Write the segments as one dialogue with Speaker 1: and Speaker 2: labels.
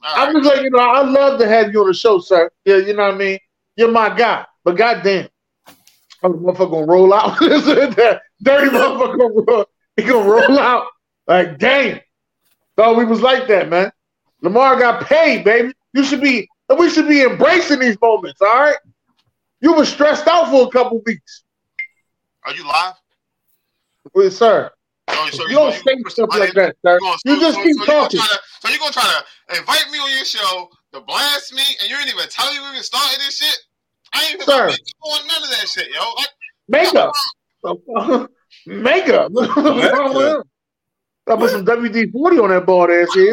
Speaker 1: I'm just like, I love to have you on the show, sir. Yeah, you know what I mean? You're my guy. But goddamn, the motherfucker gonna roll out. That dirty motherfucker gonna roll. He gonna roll out. Like, damn. Thought we was like that, man. Lamar got paid, baby. We should be embracing these moments, all right? You were stressed out for a couple weeks.
Speaker 2: Are you live?
Speaker 1: Well, sir. You don't say stuff like that, sir. You just keep talking.
Speaker 2: So you're going to try to invite me on your show to blast me, and you ain't even tell me we even started this shit? I ain't even doing none of that shit, yo. Like,
Speaker 1: makeup. I put some WD-40 on that bald ass here.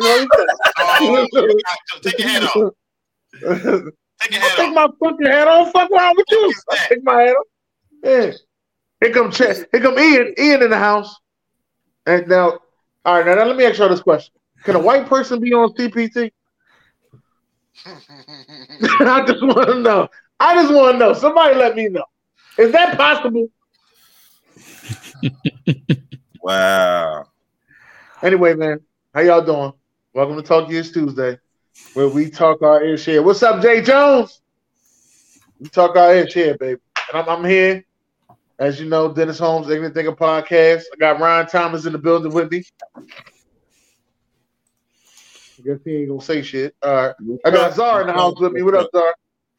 Speaker 2: Take your head off.
Speaker 1: Take my fucking hat off. Fuck around with you. Take my hat off. Yeah. Here come Ian in the house. And now, all right, now let me ask y'all this question. Can a white person be on CPT? I just want to know. Somebody let me know. Is that possible?
Speaker 3: Wow.
Speaker 1: Anyway, man, how y'all doing? Welcome to Talk Years Tuesday, where we talk our air share. What's up, Jay Jones? We talk our air share, baby. And I'm here. As you know, Dennis Holmes, Ignorant Thinker Podcast. I got Ryan Thomas in the building with me. I guess he ain't gonna say shit. All right. I got Zara in the house with me. What up, Zara?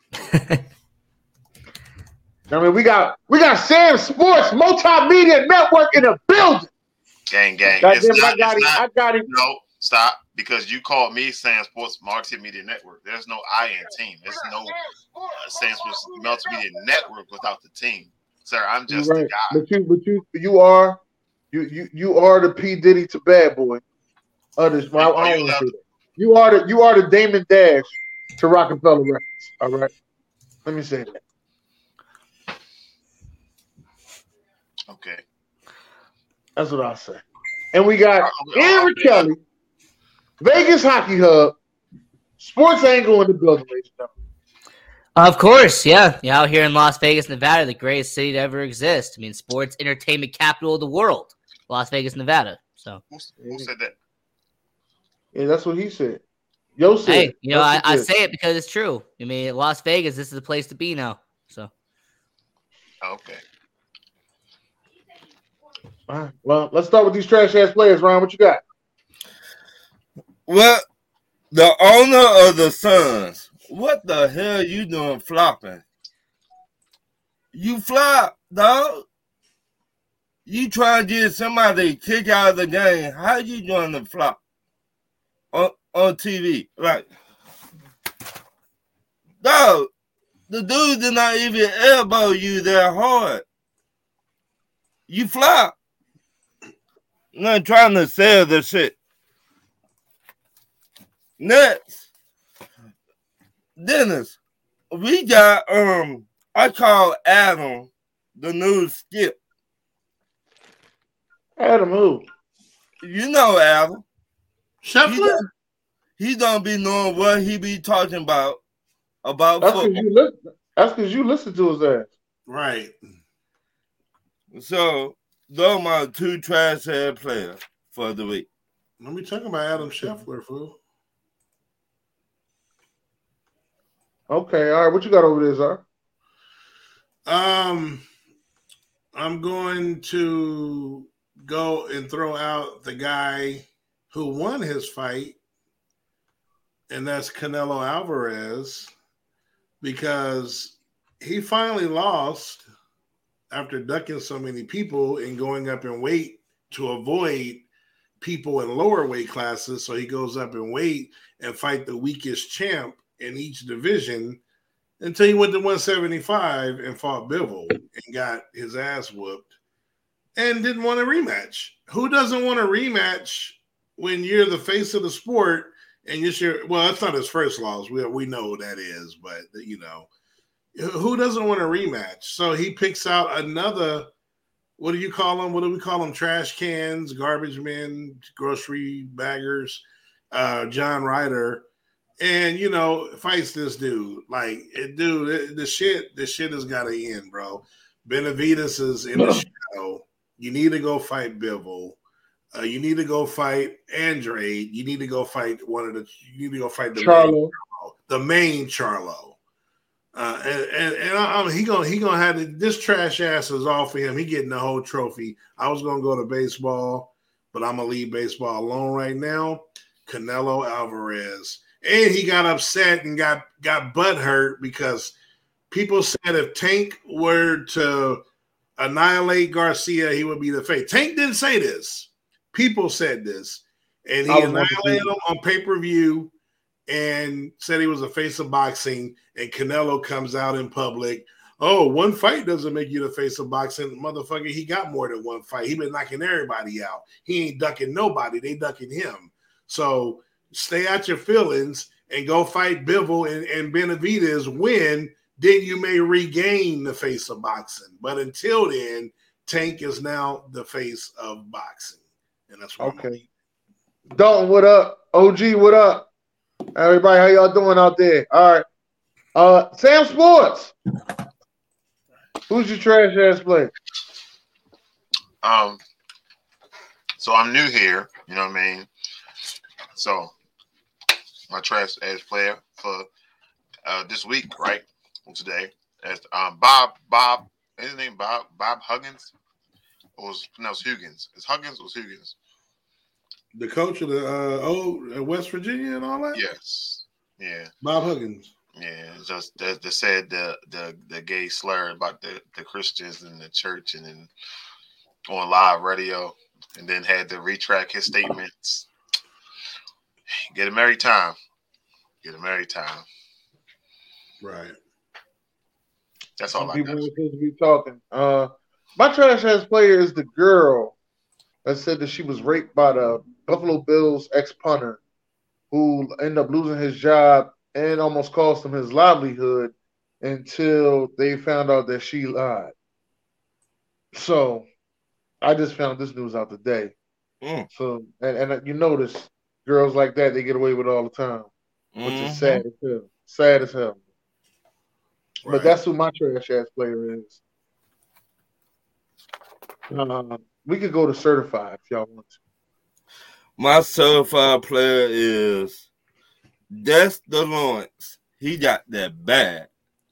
Speaker 1: I mean, we got Sam Sports Multimedia Network in the building.
Speaker 2: Gang.
Speaker 1: I got him.
Speaker 2: No, stop. Because you called me Sam Sports Multimedia Network. There's no I in team. There's no Sam Sports Multimedia Network without the team. Sir, I'm just the guy.
Speaker 1: But you are the P. Diddy to Bad Boy. Others, you are the Damon Dash to Rockefeller Records. All right, let me say that.
Speaker 2: Okay,
Speaker 1: that's what I'll say. And we got Aaron Kelly, Vegas Hockey Hub, Sports Angle in the building, ladies and gentlemen.
Speaker 4: Of course, yeah. You're out here in Las Vegas, Nevada, the greatest city to ever exist. I mean, sports entertainment capital of the world, Las Vegas, Nevada. So
Speaker 2: who said that?
Speaker 1: Yeah, that's what he said. Yo said.
Speaker 4: Hey, I say it because it's true. I mean, Las Vegas, this is the place to be now. So.
Speaker 2: Okay.
Speaker 1: All right. Well, let's start with these trash ass players, Ryan. What you got?
Speaker 3: Well, the owner of the Suns. What the hell you doing flopping? You flop, dog. You try to get somebody kicked out of the game. How you doing the flop on TV? Like, dog, the dude did not even elbow you that hard. You flop. Not trying to sell the shit. Next. Dennis, we got I call Adam the new Skip.
Speaker 1: Adam who?
Speaker 3: You know Adam.
Speaker 5: Scheffler?
Speaker 3: He don't be knowing what he be talking about
Speaker 1: that's
Speaker 3: football.
Speaker 1: That's because you listen to his ass.
Speaker 5: Right.
Speaker 3: So those are my two trash head players for the week.
Speaker 5: Let me talk about Adam Scheffler, fool.
Speaker 1: Okay, all right. What you got over there, Zar?
Speaker 5: I'm going to go and throw out the guy who won his fight, and that's Canelo Alvarez, because he finally lost after ducking so many people and going up in weight to avoid people in lower weight classes. So he goes up in weight and fight the weakest champ in each division until he went to 175 and fought Bivol and got his ass whooped and didn't want a rematch. Who doesn't want a rematch when you're the face of the sport and well, that's not his first loss. We know who that is, but who doesn't want a rematch? So he picks out another, what do you call them? What do we call them? Trash cans, garbage men, grocery baggers, John Ryder. And fights this dude. Like, the shit has got to end, bro. Benavidez is in the shadow. You need to go fight Bivol. You need to go fight Andrade. You need to go fight You need to go fight
Speaker 1: Charlo.
Speaker 5: The main Charlo. He gonna have this trash ass is all for him. He getting the whole trophy. I was gonna go to baseball, but I'm gonna leave baseball alone right now. Canelo Alvarez, and he got upset and got butt hurt because people said if Tank were to annihilate Garcia, he would be the face. Tank didn't say this. People said this, and he annihilated him on pay-per-view and said he was a face of boxing. And Canelo comes out in public. Oh, one fight doesn't make you the face of boxing. Motherfucker, he got more than one fight. He been knocking everybody out. He ain't ducking nobody. They ducking him. So stay out your feelings and go fight Bivol and Benavidez. Win, then you may regain the face of boxing. But until then, Tank is now the face of boxing. And that's what
Speaker 1: okay. Dalton, what up? OG, what up? Everybody, how y'all doing out there? All right. Sam Sports. Who's your trash ass player?
Speaker 2: So I'm new here, you know what I mean? So my trash ass player for this week, right? Today, is Bob, his name Bob Huggins? Or was pronounced Huggins? It's Huggins or Huggins?
Speaker 5: The coach of the West Virginia and all that?
Speaker 2: Yes. Yeah.
Speaker 5: Bob Huggins.
Speaker 2: Yeah, just they said the gay slur about the Christians in the church, and then on live radio, and then had to retract his statements. Get a merry time. Get a merry time.
Speaker 5: Right.
Speaker 2: That's all
Speaker 1: Some
Speaker 2: I
Speaker 1: people
Speaker 2: got.
Speaker 1: are supposed to be talking. My trash ass player is the girl that said that she was raped by the Buffalo Bills ex-punter who ended up losing his job and almost cost him his livelihood until they found out that she lied. So I just found this news out today. So and you notice girls like that, they get away with it all the time, which is sad as hell. Sad as hell. Right. But that's who my trash ass player is. We could go to certified if y'all want to.
Speaker 3: My certified player is Dexter Lawrence. He got that bad.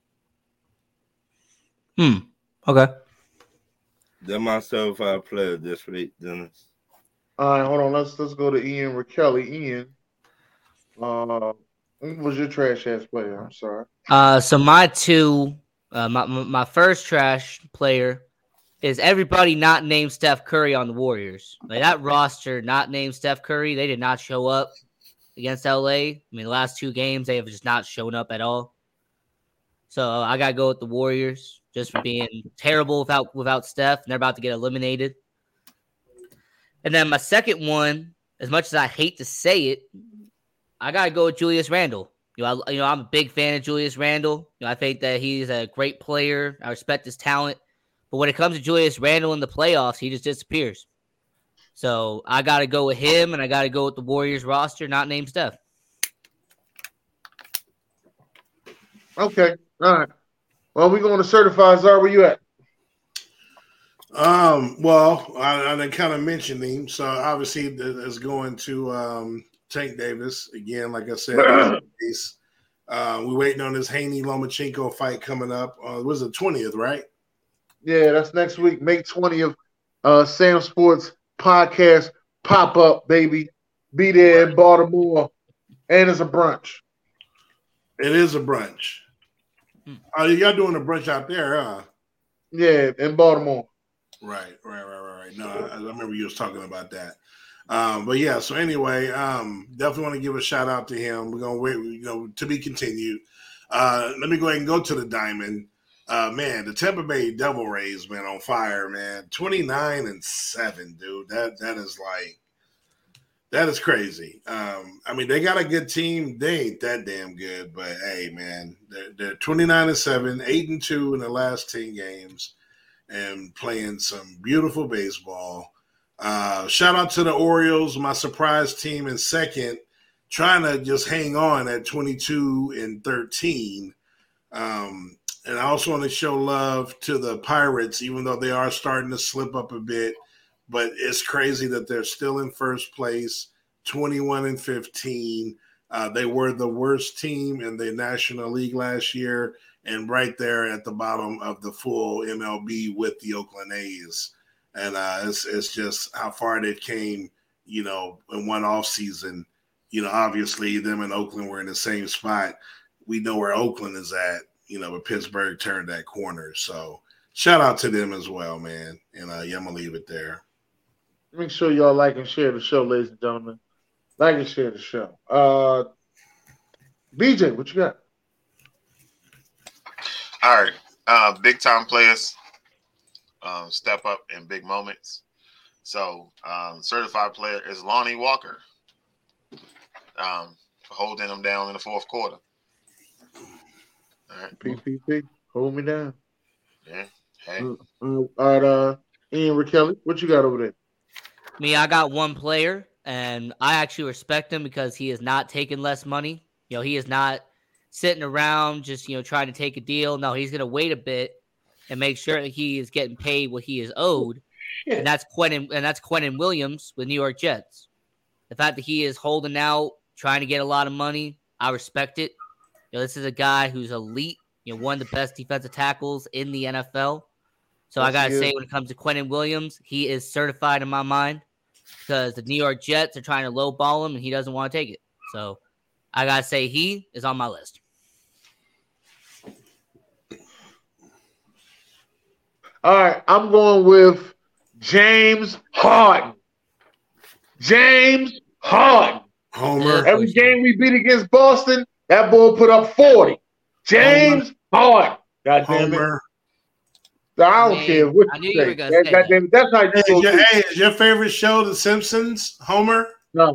Speaker 4: Okay.
Speaker 1: They're
Speaker 3: my certified player this week, Dennis.
Speaker 1: All right, hold on. Let's go to Ian Rakelli. Ian, what was your trash ass player? I'm sorry.
Speaker 4: So my two, my first trash player is everybody not named Steph Curry on the Warriors. Like that roster not named Steph Curry, they did not show up against LA. I mean, the last two games, they have just not shown up at all. So I got to go with the Warriors just for being terrible without Steph, and they're about to get eliminated. And then my second one, as much as I hate to say it, I got to go with Julius Randle. I'm a big fan of Julius Randle. I think that he's a great player. I respect his talent. But when it comes to Julius Randle in the playoffs, he just disappears. So I got to go with him, and I got to go with the Warriors roster, not named Steph.
Speaker 1: Okay. All right. Well, we're going to certify. Zar, where you at?
Speaker 5: Well, I kind of mentioned him. So obviously it's going to Tank Davis. Again, like I said, we're waiting on this Haney Lomachenko fight coming up. It was the 20th, right?
Speaker 1: Yeah, that's next week, May 20th. Sam Sports Podcast pop-up, baby. Be there in Baltimore. And it's a brunch.
Speaker 5: It is a brunch. Y'all doing a brunch out there, huh?
Speaker 1: Yeah, in Baltimore.
Speaker 5: Right. No, I remember you was talking about that. But yeah, so anyway, definitely want to give a shout out to him. We're going to wait, to be continued. Let me go ahead and go to the Diamond. Man, the Tampa Bay Devil Rays, man, on fire, man. 29-7, dude. That is crazy. I mean, they got a good team. They ain't that damn good, but hey, man, they're 29-7, 8-2 in the last 10 games, and playing some beautiful baseball. Shout out to the Orioles, my surprise team in second, trying to just hang on at 22-13. And I also want to show love to the Pirates, even though they are starting to slip up a bit. but it's crazy that they're still in first place, 21-15. They were the worst team in the National League last year, and right there at the bottom of the full MLB with the Oakland A's. And it's just how far they came, in one off season. Obviously them and Oakland were in the same spot. We know where Oakland is at, but Pittsburgh turned that corner. So shout out to them as well, man. And I'm going to leave it there.
Speaker 1: Make sure y'all like and share the show, ladies and gentlemen. Like and share the show. BJ, what you got?
Speaker 2: All right. Big time players step up in big moments. So certified player is Lonnie Walker. Holding them down in the fourth quarter. All right.
Speaker 1: PPP, hold me down.
Speaker 2: Yeah. Hey.
Speaker 1: All right, Ian Rakelli, what you got over there?
Speaker 4: Me, I got one player, and I actually respect him because he is not taking less money. He is not sitting around just, trying to take a deal. No, he's going to wait a bit and make sure that he is getting paid what he is owed.
Speaker 1: Shit.
Speaker 4: And that's Quentin Williams with New York Jets. The fact that he is holding out, trying to get a lot of money, I respect it. This is a guy who's elite, one of the best defensive tackles in the NFL. So I got to say, when it comes to Quentin Williams, he is certified in my mind because the New York Jets are trying to lowball him and he doesn't want to take it. So I got to say he is on my list.
Speaker 1: All right, I'm going with James Harden. James Harden.
Speaker 5: Homer.
Speaker 1: Every game we beat against Boston, that boy put up 40. James Harden. God damn it.
Speaker 5: Homer.
Speaker 1: I don't care what
Speaker 4: I
Speaker 1: you
Speaker 4: knew you
Speaker 1: say.
Speaker 4: were gonna say
Speaker 1: God damn it. That's how you go.
Speaker 5: Is your favorite show The Simpsons, Homer?
Speaker 1: No.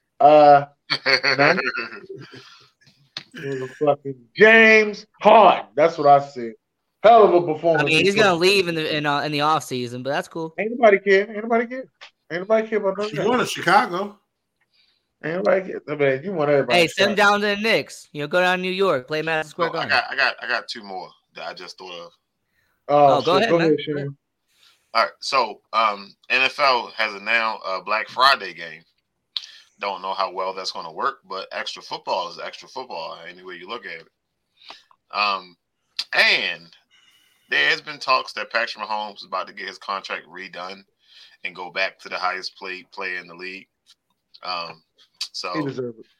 Speaker 1: Fucking James Harden. That's what I said. Hell of a performance.
Speaker 4: I mean, he's gonna leave in the off season, but that's cool.
Speaker 1: Ain't nobody care. Ain't nobody care about none of
Speaker 5: She's
Speaker 1: that.
Speaker 5: going to Chicago.
Speaker 1: Ain't nobody care. I mean, you want everybody.
Speaker 4: Hey, send him down to the Knicks. Go down to New York, play Madison Square
Speaker 2: I
Speaker 4: Garden.
Speaker 2: got two more that I just thought of.
Speaker 1: Go
Speaker 4: ahead, man.
Speaker 1: Shane.
Speaker 2: All right, so NFL has announced a Black Friday game. Don't know how well that's going to work, but extra football is extra football any way you look at it. And there has been talks that Patrick Mahomes is about to get his contract redone and go back to the highest paid player in the league.
Speaker 1: He deserves it.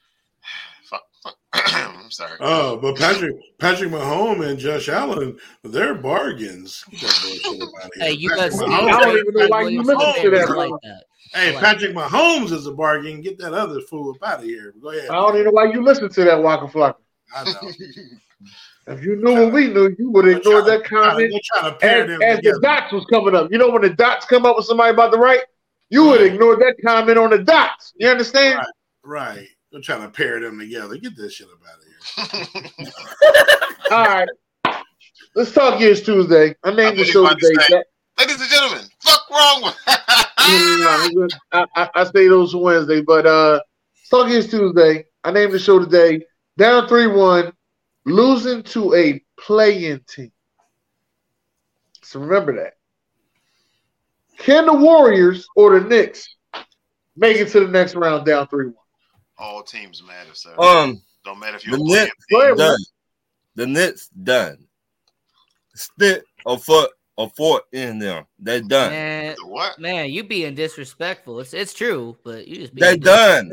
Speaker 2: I'm sorry.
Speaker 5: Oh, but Patrick Mahomes and Josh Allen, they're bargains. Get that bullshit out of here.
Speaker 4: Hey, you
Speaker 5: Patrick
Speaker 4: guys,
Speaker 5: Mahomes-
Speaker 1: I don't even know why you listen to that,
Speaker 4: like
Speaker 1: bro.
Speaker 4: that.
Speaker 5: Hey, Patrick Mahomes is a bargain. Get that other fool up out of here. Go ahead.
Speaker 1: I don't even know why you listen to that Waka Flocka.
Speaker 5: I know.
Speaker 1: If you knew what we knew, you would ignore that comment
Speaker 5: They're trying to pair them
Speaker 1: as the
Speaker 5: together.
Speaker 1: dots was coming up. You know when the dots come up with somebody about the right, you would ignore that comment on the dots. You understand?
Speaker 5: Right. They're trying to pair them together. Get this shit up out of here.
Speaker 1: All right. Let's talk Years Tuesday. I named the show today.
Speaker 2: Ladies and gentlemen, fuck wrong with
Speaker 1: I say those for Wednesday, but let's talk Years Tuesday. I named the show today. Down 3-1, losing to a play-in team. So remember that. Can the Warriors or the Knicks make it to the next round down 3-1?
Speaker 2: all teams matter, sir.
Speaker 3: Don't
Speaker 2: matter if
Speaker 3: the
Speaker 2: you're
Speaker 3: Knicks done. The Knicks done. Stick a foot in them. They done.
Speaker 4: Man,
Speaker 2: what?
Speaker 4: Man, you being disrespectful. It's true, but you just
Speaker 3: They
Speaker 4: being
Speaker 3: done.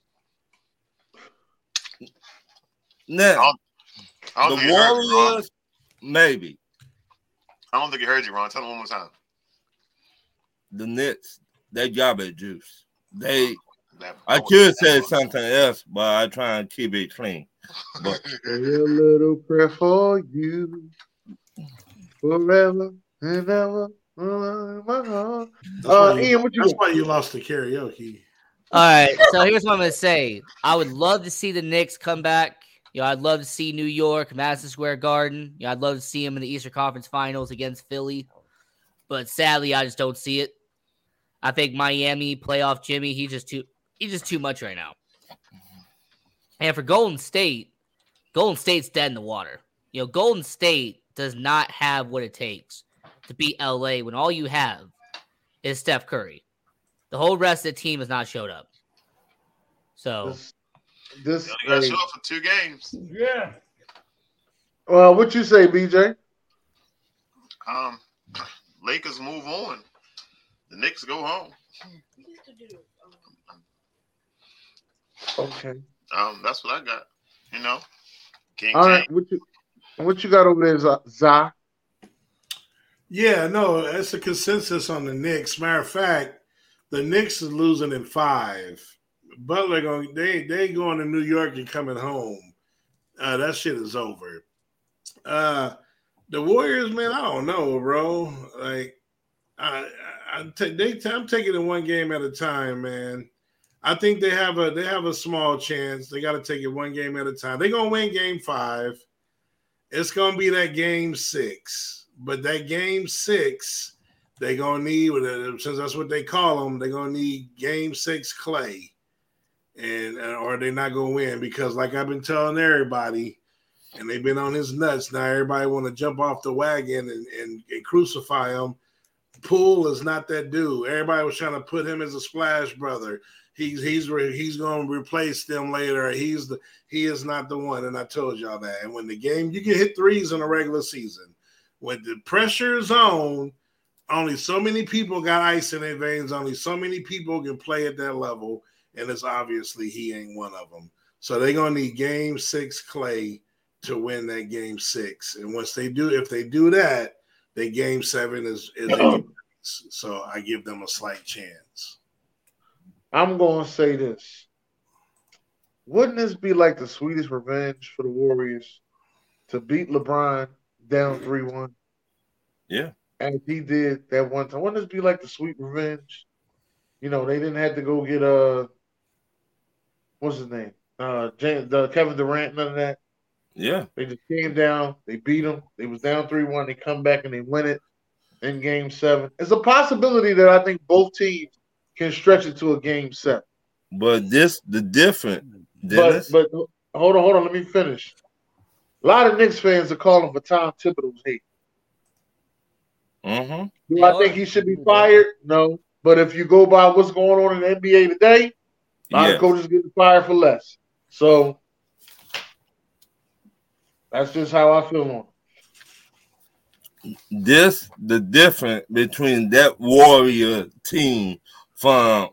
Speaker 2: I
Speaker 3: Now
Speaker 2: don't
Speaker 3: the
Speaker 2: think you heard me, Ron.
Speaker 3: Warriors, maybe.
Speaker 2: I don't think you heard you, Ron. Tell them one more time.
Speaker 3: The Knicks, they garbage juice. I
Speaker 2: That
Speaker 3: could say something else, but I try and keep it clean. But
Speaker 1: A little prayer for you forever and ever. In my heart. Ian, what you
Speaker 5: That's
Speaker 1: got?
Speaker 5: why you lost the karaoke.
Speaker 4: All right, so here's what I'm gonna say. I would love to see the Knicks come back. I'd love to see New York, Madison Square Garden. I'd love to see them in the Eastern Conference Finals against Philly. But sadly, I just don't see it. I think Miami playoff Jimmy, he's just too much right now. And for Golden State's dead in the water. Golden State does not have what it takes to beat LA when all you have is Steph Curry. The whole rest of the team has not showed up. So
Speaker 1: this
Speaker 2: You only got to show up for 2 games.
Speaker 6: Yeah.
Speaker 1: Well, what you say, BJ?
Speaker 2: Lakers move on. The Knicks go home.
Speaker 1: Okay.
Speaker 2: That's what I got. You know, King
Speaker 1: All
Speaker 2: James.
Speaker 1: right. What you got over there, Zah?
Speaker 5: Yeah, no, that's a consensus on the Knicks. Matter of fact, the Knicks is losing in 5. Butler they going to New York and coming home. That shit is over. The Warriors, man, I don't know, bro. Like, I'm taking it one game at a time, man. I think they have a small chance. They got to take it one game at a time. They're gonna win game 5. It's gonna be that game 6, but that game 6, they're gonna need, since that's what they call them, they're gonna need game 6 Clay, or they're not gonna win, because like I've been telling everybody, and they've been on his nuts. Now everybody want to jump off the wagon and crucify him. Poole is not that dude. Everybody was trying to put him as a splash brother. He's going to replace them later. He is not the one, and I told y'all that. And when the game, you can hit threes in a regular season. When the pressure is on, only so many people got ice in their veins. Only so many people can play at that level, and it's obviously he ain't one of them. So they're going to need game 6 Clay to win that game 6. And once they do, if they do that, then game 7 is so I give them a slight chance.
Speaker 1: I'm going to say this. Wouldn't this be like the sweetest revenge for the Warriors to beat LeBron down 3-1?
Speaker 3: Yeah.
Speaker 1: As he did that one time. Wouldn't this be like the sweet revenge? You know, they didn't have to go get what's his name? Kevin Durant, none of that.
Speaker 3: Yeah.
Speaker 1: They just came down, they beat them. They was down 3-1, they come back and they win it in game 7. It's a possibility that I think both teams can stretch it to a game 7.
Speaker 3: But the different.
Speaker 1: But hold on, let me finish. A lot of Knicks fans are calling for Tom Thibodeau's hate.
Speaker 3: Mm-hmm.
Speaker 1: Do I think he should be fired? No. But if you go by what's going on in the NBA today, a lot of coaches getting fired for less. So that's just how I feel on it.
Speaker 3: The difference between that Warrior team from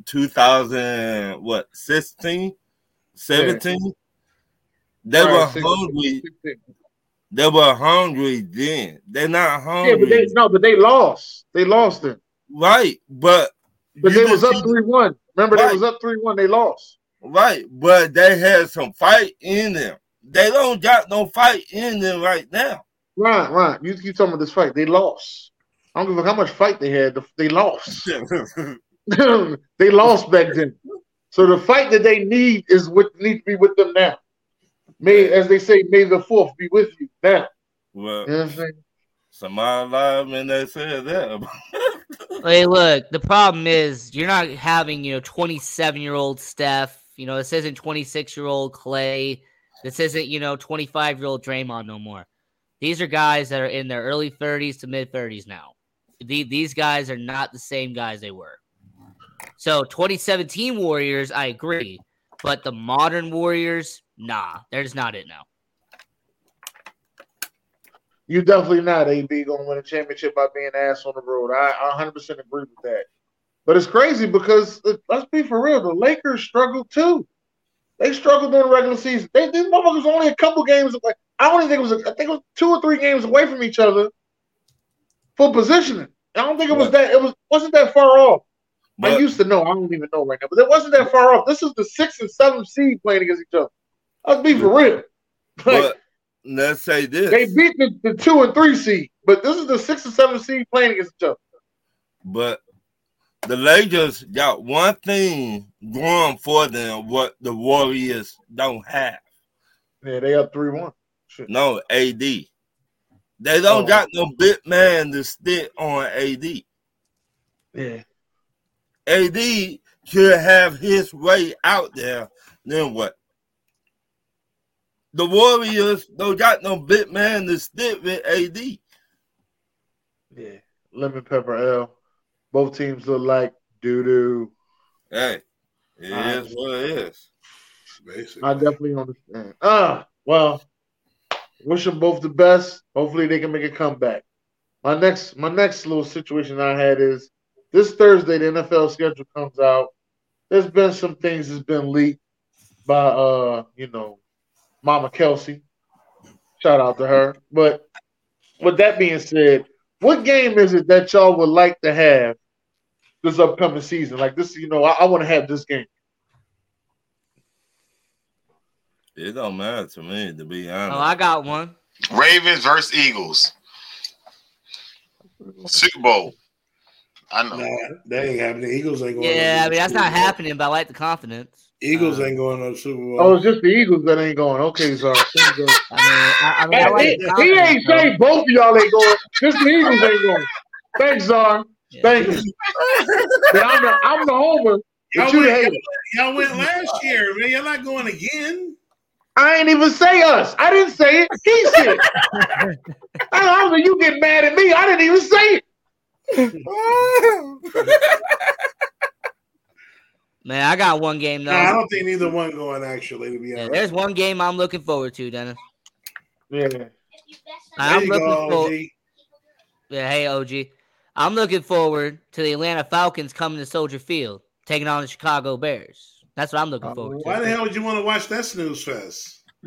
Speaker 3: 2016, 17,
Speaker 1: Yeah.
Speaker 3: they were
Speaker 1: 16,
Speaker 3: hungry.
Speaker 1: 16.
Speaker 3: They were hungry then. They're not hungry.
Speaker 1: Yeah, but they lost. They lost it.
Speaker 3: Right, but
Speaker 1: they was up 3-1. Remember, they was up 3-1. They lost.
Speaker 3: Right, but they had some fight in them. They don't got no fight in them right now.
Speaker 1: Right. You keep talking about this fight. They lost. I don't give a fuck how much fight they had. They lost. They lost back then. So the fight that they need is what needs to be with them now. May, as they say, may the 4th be with you now.
Speaker 3: Well,
Speaker 1: you know what I'm saying?
Speaker 3: Somebody lied when they said that.
Speaker 4: Hey, look, the problem is you're not having, 27-year-old Steph. This isn't 26-year-old Clay. This isn't, 25-year-old Draymond no more. These are guys that are in their early 30s to mid 30s now. These guys are not the same guys they were. So 2017 Warriors, I agree. But the modern Warriors, nah, they're just not it now.
Speaker 1: You definitely not, AB, going to win a championship by being ass on the road. I 100% agree with that. But it's crazy because, let's be for real, the Lakers struggled too. They struggled during the regular season. These motherfuckers only a couple games away. I don't even think it was 2 or 3 games away from each other for positioning. I don't think it wasn't that far off. I used to know. I don't even know right now. But it wasn't that far off. This is the 6th and 7th seed playing against each other. Let's be for real.
Speaker 3: But let's say this.
Speaker 1: They beat the 2 and 3 seed, but this is the 6th and 7th seed playing against each other.
Speaker 3: But the Lakers got one thing going for them what the Warriors don't have.
Speaker 1: Yeah, they up 3-1. Shit.
Speaker 3: No, AD. They don't got no big man to stick on AD.
Speaker 1: Yeah.
Speaker 3: AD should have his way out there. Then what? The Warriors don't got no big man to stick with AD.
Speaker 1: Yeah. Lemon Pepper L. Both teams look like doo-doo.
Speaker 3: Hey, it is what it is.
Speaker 5: Basically.
Speaker 1: I definitely understand. Well, wish them both the best. Hopefully they can make a comeback. My next little situation I had is this Thursday the NFL schedule comes out. There's been some things that's been leaked by Mama Kelsey. Shout out to her. But with that being said, what game is it that y'all would like to have this upcoming season? Like this, I want to have this game.
Speaker 3: It don't matter to me, to be honest.
Speaker 4: Oh, I got one.
Speaker 2: Ravens versus Eagles. Super Bowl. I know.
Speaker 5: Nah, that ain't happening. Eagles ain't going.
Speaker 4: Yeah, I mean that's not happening, but I like the confidence.
Speaker 5: Eagles ain't going to the Super Bowl.
Speaker 1: Oh, it's just the Eagles that ain't going. Okay, sorry.
Speaker 4: I like the
Speaker 1: He ain't
Speaker 4: confidence,
Speaker 1: saying both of y'all ain't going. Just the Eagles ain't going. Thanks, Czar.
Speaker 4: Yeah.
Speaker 1: Thank you. Yeah, I'm the homer. But you the hater.
Speaker 5: Y'all went last year, man. Y'all not going again.
Speaker 1: I ain't even say us. I didn't say it. He said it. I don't know. You get mad at me. I didn't even say it.
Speaker 4: Man, I got one game though.
Speaker 5: No, I don't think neither one going. Actually, to be honest,
Speaker 4: There's one game I'm looking forward to, Dennis.
Speaker 1: Yeah.
Speaker 4: I'm looking forward.
Speaker 5: OG.
Speaker 4: Yeah, hey OG. I'm looking forward to the Atlanta Falcons coming to Soldier Field, taking on the Chicago Bears. That's what I'm looking forward to.
Speaker 5: Why the hell would you want to watch that snooze fest?
Speaker 4: No,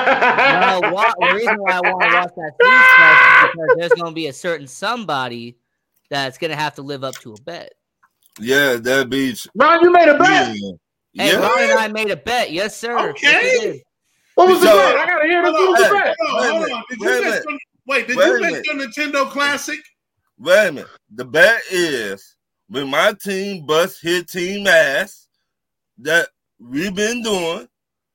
Speaker 4: the reason why I want to watch that snooze fest is because there's going to be a certain somebody that's going to have to live up to a bet.
Speaker 3: Yeah, that beats.
Speaker 1: Ron, you made a bet.
Speaker 4: Hey,
Speaker 3: Yeah.
Speaker 4: Ron and I made a bet. Yes, sir.
Speaker 5: Okay.
Speaker 4: Yes, we did.
Speaker 1: What was the
Speaker 3: So-
Speaker 1: bet? I gotta hear this. What was the bet?
Speaker 5: Hold on. Did you bet on, wait, did
Speaker 3: Wait a
Speaker 5: you bet
Speaker 3: minute.
Speaker 5: on Nintendo Classic?
Speaker 3: Wait a minute. The bet is when my team busts his team ass that we've been doing,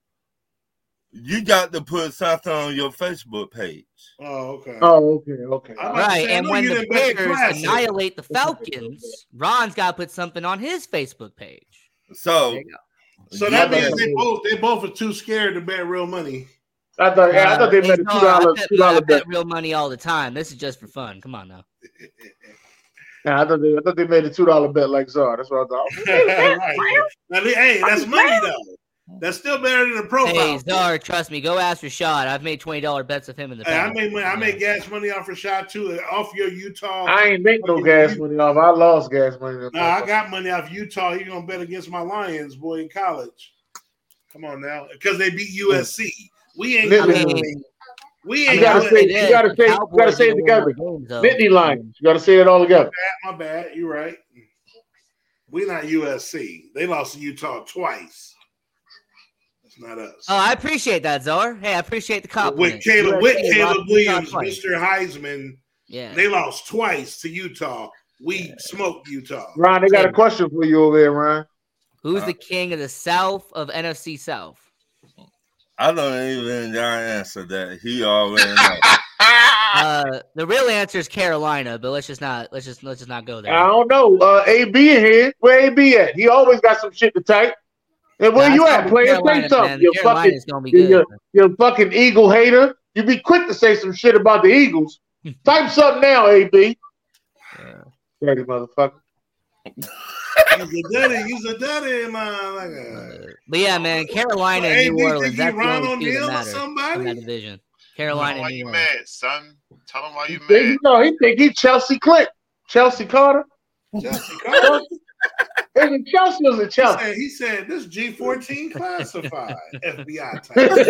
Speaker 3: you got to put something on your Facebook page.
Speaker 5: Oh, okay.
Speaker 1: Oh, okay.
Speaker 5: I'm about to
Speaker 4: Right,
Speaker 5: say, I
Speaker 4: and
Speaker 5: know
Speaker 4: when
Speaker 5: you
Speaker 4: the
Speaker 5: didn't bet the
Speaker 4: Bears
Speaker 5: Classic.
Speaker 4: annihilate the Falcons, Ron's got to put something on his Facebook page.
Speaker 3: So,
Speaker 4: There you go.
Speaker 5: So
Speaker 3: you
Speaker 5: that
Speaker 3: bet-
Speaker 5: means they both are too scared to bet real money.
Speaker 1: I thought they made a $2
Speaker 4: I
Speaker 1: bet.
Speaker 4: bet real money all the time. This is just for fun. Come on now.
Speaker 1: Yeah, I thought they made a $2 bet like Czar. That's what I thought.
Speaker 5: Right. Now, hey, that's money though. That's still better than a profile.
Speaker 4: Hey, Czar, trust me. Go ask Rashad. I've made $20 bets of him in the
Speaker 5: Hey,
Speaker 4: past.
Speaker 5: I made gas money off Rashad too, off your Utah.
Speaker 1: I ain't make no gas money off. I lost gas money.
Speaker 5: No, I got money off Utah. He gonna bet against my Lions, boy, in college. Come on now, because they beat USC. We ain't.
Speaker 1: I
Speaker 4: mean,
Speaker 5: we
Speaker 1: You
Speaker 5: ain't.
Speaker 1: gotta
Speaker 5: gonna
Speaker 1: say-
Speaker 5: let
Speaker 1: you gotta say it together. Nittany Lions. You gotta say it all together.
Speaker 5: My bad. You're right. We not USC. They lost to Utah twice. That's not us.
Speaker 4: Oh, I appreciate that, Czar. Hey, I appreciate the compliment.
Speaker 5: With Caleb
Speaker 4: USC lost
Speaker 5: Williams,
Speaker 4: to Utah twice.
Speaker 5: Mr. Heisman,
Speaker 4: Yeah.
Speaker 5: they lost twice to Utah. We smoked Utah.
Speaker 1: Ron, they got a question for you over there, Ron.
Speaker 4: Who's the king of the South of NFC South?
Speaker 3: I don't even got to answer that. He already knows.
Speaker 4: The real answer is Carolina, but let's just not go there.
Speaker 1: I don't know. AB in here. Where AB at? He always got some shit to type. And where
Speaker 4: Nah,
Speaker 1: you
Speaker 4: it's
Speaker 1: at,
Speaker 4: gonna be
Speaker 1: player? Say
Speaker 4: Carolina,
Speaker 1: something.
Speaker 4: man.
Speaker 1: You
Speaker 4: Carolina's gonna be good.
Speaker 1: you're fucking Eagle hater. You be quick to say some shit about the Eagles. Type something now, AB. Dirty motherfucker.
Speaker 5: Use a daddy, man.
Speaker 4: But yeah, man, Carolina
Speaker 5: Hey,
Speaker 4: and
Speaker 5: do
Speaker 4: New
Speaker 5: you
Speaker 4: Orleans,
Speaker 5: think
Speaker 4: that's
Speaker 5: he
Speaker 4: the
Speaker 5: Ron
Speaker 4: only two
Speaker 5: O'Neal or
Speaker 4: that matter in
Speaker 5: somebody?
Speaker 4: that division.
Speaker 2: Tell
Speaker 4: Carolina
Speaker 2: him why
Speaker 4: and
Speaker 2: you
Speaker 4: New Orleans.
Speaker 2: mad, son. Tell him why you
Speaker 1: You
Speaker 2: mad.
Speaker 1: know, he think he Chelsea Clint. Chelsea Carter.
Speaker 5: Chelsea Carter.
Speaker 1: Is it Chelsea or is it Chelsea?
Speaker 5: He said this G14 classified FBI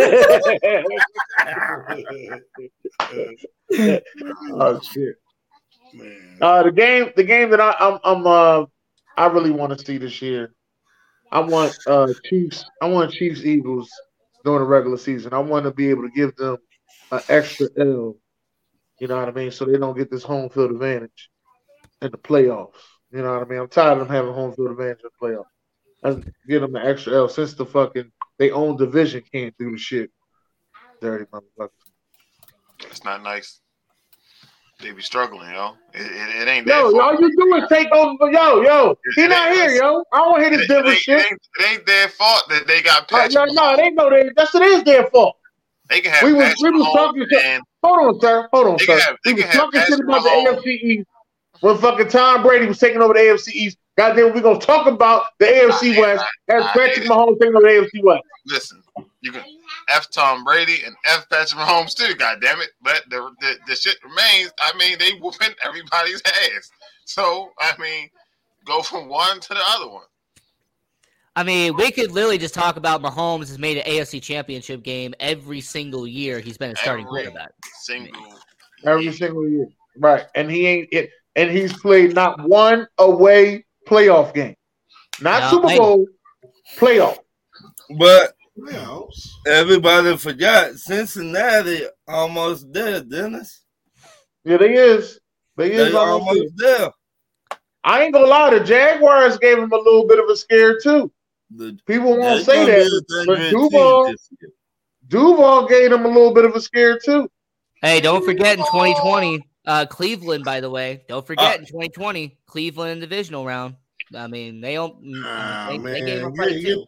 Speaker 5: type.
Speaker 1: Oh shit.
Speaker 5: Man.
Speaker 1: The game that I really want to see this year. I want Chiefs Eagles during the regular season. I want to be able to give them an extra L. You know what I mean? So they don't get this home field advantage in the playoffs. You know what I mean? I'm tired of them having home field advantage in the playoffs. Let's give them an extra L since they own division can't do the shit. Dirty motherfuckers.
Speaker 2: It's not nice. They be struggling, yo. It ain't that.
Speaker 1: Yo, all you do is take over. Yo, he not here, yo. I don't want to hear this different shit.
Speaker 2: It ain't their fault that they got
Speaker 1: No,
Speaker 2: Patrick.
Speaker 1: they know that's it is their fault.
Speaker 2: They can have
Speaker 1: We was
Speaker 2: Patrick
Speaker 1: talking
Speaker 2: Mahomes
Speaker 1: to-
Speaker 2: and
Speaker 1: Hold on, sir.
Speaker 2: They can have
Speaker 1: We was
Speaker 2: Patrick
Speaker 1: talking shit about the
Speaker 2: Mahomes.
Speaker 1: AFC East. when fucking Tom Brady was taking over the AFC East. Goddamn, we're gonna talk about the AFC West as Patrick Mahomes taking over the AFC West.
Speaker 2: Listen, you can F Tom Brady and F Patrick Mahomes too, goddamn it. But the shit remains. I mean, they whooping everybody's ass. So I mean, go from one to the other one.
Speaker 4: I mean, we could literally just talk about Mahomes has made an AFC Championship game every single year. He's been a starting quarterback.
Speaker 1: Every single year, right? And he ain't it. And he's played not one away playoff game, not Super Bowl, playoff.
Speaker 3: But everybody forgot Cincinnati almost there, Dennis.
Speaker 1: Yeah, they is. They
Speaker 3: almost there.
Speaker 1: I ain't gonna lie, the Jaguars gave him a little bit of a scare too. People won't say that, but Duval gave him a little bit of a scare too.
Speaker 4: Hey, don't forget in 2020, Cleveland, by the way, don't forget in 2020, Cleveland in the divisional round. I mean, they don't. They gave him a fight too.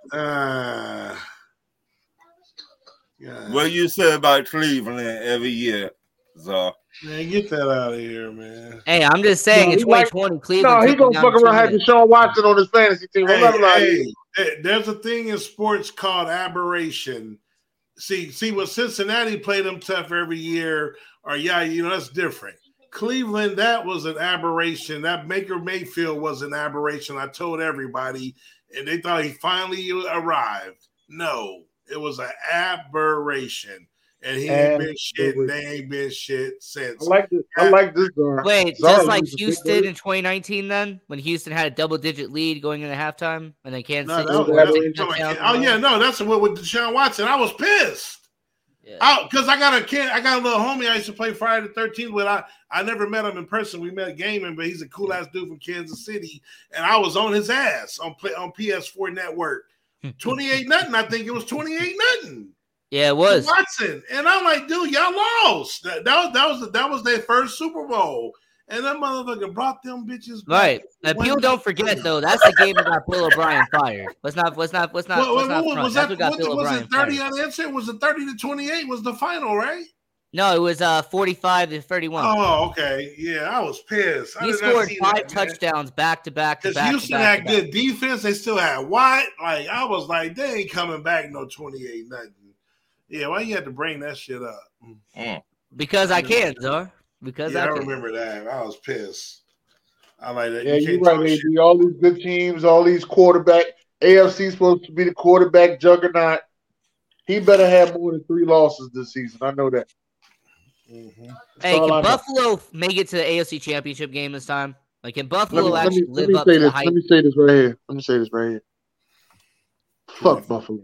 Speaker 3: What you say about Cleveland every year, Czar?
Speaker 5: Man, get that out of here, man.
Speaker 4: Hey, I'm just saying, in 2020, Cleveland.
Speaker 1: No, he's gonna fuck around have Deshaun Watson on his fantasy team.
Speaker 5: There's a thing in sports called aberration. See, when Cincinnati played them tough every year, or that's different. Cleveland, that was an aberration. That Baker Mayfield was an aberration. I told everybody, and they thought he finally arrived. No, it was an aberration. And he ain't been shit, and they ain't been shit since.
Speaker 1: I like this guy.
Speaker 4: Wait, just like Houston in 2019 then? When Houston had a double-digit lead going into halftime, and then Kansas City...
Speaker 5: that's what with Deshaun Watson. I was pissed. Because I got a little homie I used to play Friday the 13th with. I never met him in person. We met gaming, but he's a cool-ass dude from Kansas City, and I was on his ass on PS4 Network. 28-0, I think it was 28-0.
Speaker 4: Yeah, it was
Speaker 5: Watson, and I'm like, dude, y'all lost. That was their first Super Bowl, and that motherfucker brought them bitches back.
Speaker 4: Right. Now, people don't forget though. That's the game that got Bill O'Brien fired. Let's not. Was that 30 unanswered?
Speaker 5: Was it 30-28? Was the final, right?
Speaker 4: No, it was 45-31.
Speaker 5: Oh, okay. Yeah, I was pissed.
Speaker 4: He scored 5 touchdowns back to back.
Speaker 5: Because Houston had good defense. They still had Watt. Like I was like, they ain't coming back no 28-0. Yeah, why you had to bring that shit up?
Speaker 4: Because I can, Czar. Because I
Speaker 5: remember that. I was pissed. I like that.
Speaker 1: Yeah, you're right, baby. All these good teams, all these quarterback. AFC supposed to be the quarterback juggernaut. He better have more than 3 losses this season. I know that.
Speaker 4: Mm-hmm. Hey, can Buffalo make it to the AFC Championship game this time? Like, can Buffalo actually live up to the hype?
Speaker 1: Let me say this right here. Fuck Buffalo.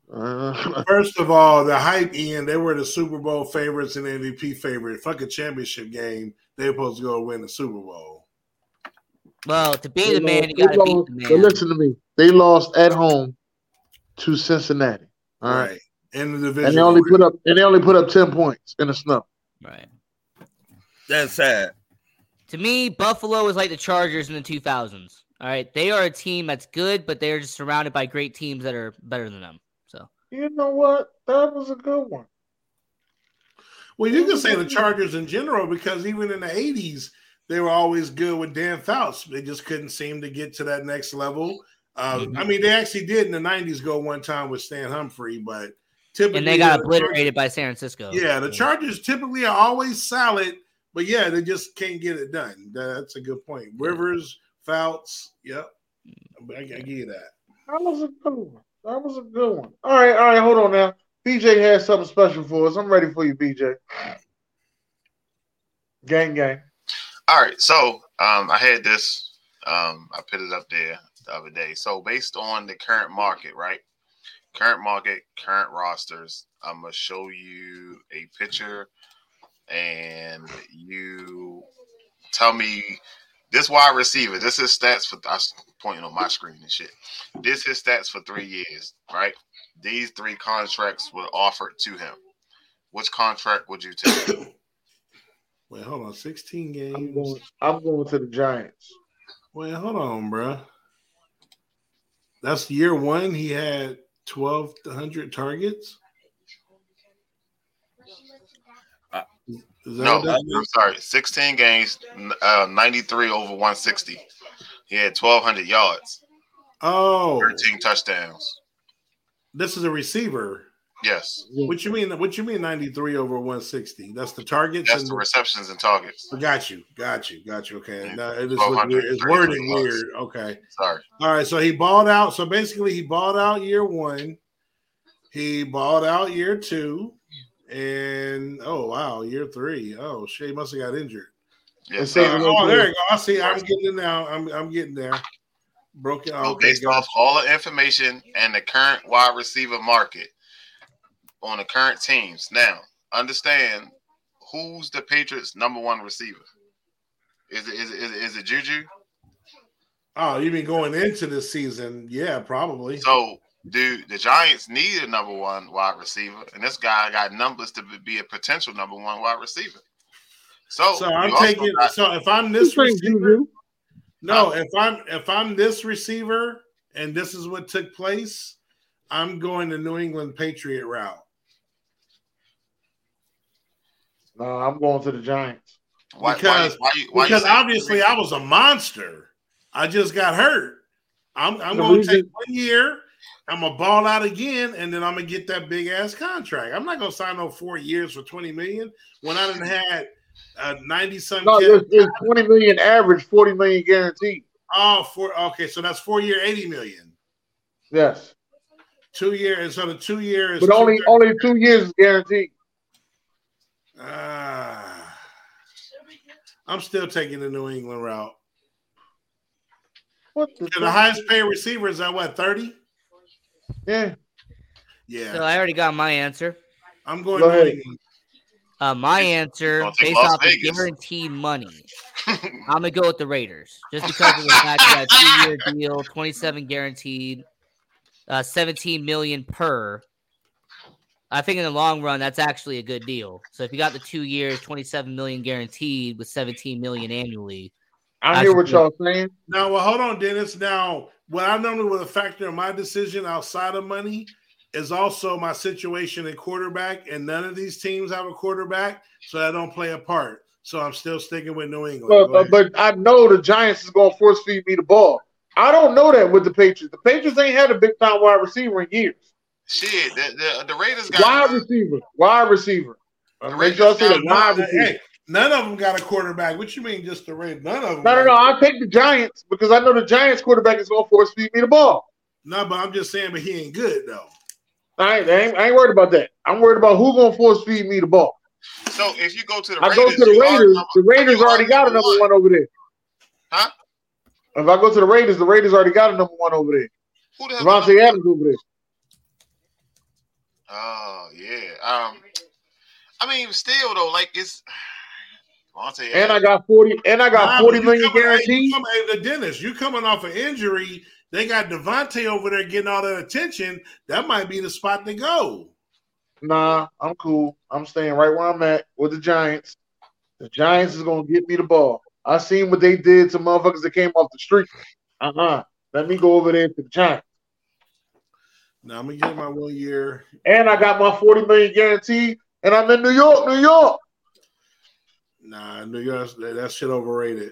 Speaker 5: First of all, the hype, Ian, they were the Super Bowl favorites and MVP favorite. Fuck a championship game. They're supposed to go win the Super Bowl.
Speaker 4: Well, to be the man, you got to beat the man.
Speaker 1: But listen to me. They lost at home to Cincinnati. All right.
Speaker 5: In the division.
Speaker 1: And they only put up 10 points in the snow.
Speaker 4: Right.
Speaker 3: That's sad.
Speaker 4: To me, Buffalo is like the Chargers in the 2000s. All right. They are a team that's good, but they're just surrounded by great teams that are better than them. So,
Speaker 1: you know what? That was a good one.
Speaker 5: Well, you can say the Chargers in general because even in the 80s, they were always good with Dan Fouts. They just couldn't seem to get to that next level. I mean, they actually did in the 90s go one time with Stan Humphrey, but typically...
Speaker 4: And they got obliterated by San Francisco.
Speaker 5: Yeah, the Chargers typically are always solid, but yeah, they just can't get it done. That's a good point. Rivers, Fouts, yep. I give you that.
Speaker 1: That was a good one. All right, hold on now. BJ has something special for us. I'm ready for you, BJ. Gang.
Speaker 2: All right, so I had this. I put it up there the other day. So based on the current market, right? Current rosters. I'm gonna show you a picture, and you tell me this wide receiver. This is stats for. I was pointing on my screen and shit. This is stats for 3 years, right? These 3 contracts were offered to him. Which contract would you take?
Speaker 5: Wait, hold on. 16 games.
Speaker 1: I'm going to the Giants.
Speaker 5: Wait, hold on, bro. That's year 1. He had 1,200 targets.
Speaker 2: No, I'm sorry. 16 games, 93 over 160. He had 1,200 yards.
Speaker 5: Oh,
Speaker 2: 13 touchdowns.
Speaker 5: This is a receiver.
Speaker 2: Yes.
Speaker 5: What you mean? 93 over 160? That's the targets.
Speaker 2: That's the receptions and targets.
Speaker 5: Got you. Okay. Now it is
Speaker 2: weird.
Speaker 5: It's wording weird. Okay.
Speaker 2: Sorry.
Speaker 5: All right. So he balled out. So basically, he balled out year 1. He balled out year 2, and year 3. Oh shit, he must have got injured.
Speaker 2: Yes.
Speaker 5: There you go. I see. I'm getting it now. I'm getting there. Broken.
Speaker 2: So based off all the information and the current wide receiver market on the current teams. Now, understand who's the Patriots' number 1 receiver? Is it Juju?
Speaker 5: Oh, you mean going into this season? Yeah, probably.
Speaker 2: So, the Giants need a number 1 wide receiver, and this guy got numbers to be a potential number 1 wide receiver. So I'm taking.
Speaker 5: So if I'm this receiver, if I'm this receiver, and this is what took place, I'm going the New England Patriot route.
Speaker 1: No, I'm going to the Giants.
Speaker 5: Because obviously I was a monster. I just got hurt. I'm going to take 1 year. I'm going to ball out again, and then I'm going to get that big-ass contract. I'm not going to sign no 4 years for $20 million when I done had 90-something.
Speaker 1: No, it's $20 million average, $40 million guaranteed.
Speaker 5: Okay, so that's 4 year, $80 million.
Speaker 1: Yes.
Speaker 5: 2 years, so the 2 years.
Speaker 1: But only 2 years is guaranteed.
Speaker 5: I'm still taking the New England route.
Speaker 1: What
Speaker 5: the highest paid receiver is at what, 30?
Speaker 1: Yeah.
Speaker 4: So I already got my answer.
Speaker 5: I'm going to New England.
Speaker 4: My answer, based off of guaranteed money, I'm going to go with the Raiders. Just because of the fact that 2-year deal, 27 guaranteed, $17 million per. I think in the long run, that's actually a good deal. So if you got the 2 years, $27 million guaranteed with $17 million annually.
Speaker 1: I hear what y'all saying.
Speaker 5: Now, well, hold on, Dennis. Now, what I normally would factor in my decision outside of money is also my situation in quarterback, and none of these teams have a quarterback, so I don't play a part. So I'm still sticking with New England.
Speaker 1: But I know the Giants is going to force feed me the ball. I don't know that with the Patriots. The Patriots ain't had a big time wide receiver in years.
Speaker 2: Shit, the Raiders got
Speaker 1: wide receiver. Make sure I say the wide receiver.
Speaker 5: Hey, none of them got a quarterback. What you mean, just the Raiders? None of them.
Speaker 1: No. I take the Giants because I know the Giants quarterback is going to force feed me the ball.
Speaker 5: No, but I'm just saying, but he ain't good though.
Speaker 1: I ain't worried about that. I'm worried about who's going to force feed me the ball.
Speaker 2: So if you go to the
Speaker 1: Raiders, the Raiders already got a number 1 over there.
Speaker 2: Huh?
Speaker 1: If I go to the Raiders already got a number 1 over there.
Speaker 2: Who the hell?
Speaker 1: Devontae Adams over there.
Speaker 2: Oh yeah. I mean, still though, like it's.
Speaker 1: And I got 40 million guaranteed.
Speaker 5: Hey, Dennis, you coming off an injury? They got Devontae over there getting all that attention. That might be the spot to go.
Speaker 1: Nah, I'm cool. I'm staying right where I'm at with the Giants. The Giants is gonna get me the ball. I seen what they did to motherfuckers that came off the street. Let me go over there to the Giants.
Speaker 5: Now I'm gonna get my 1 year.
Speaker 1: And I got my 40 million guaranteed, and I'm in New York.
Speaker 5: Nah, New York, that shit overrated.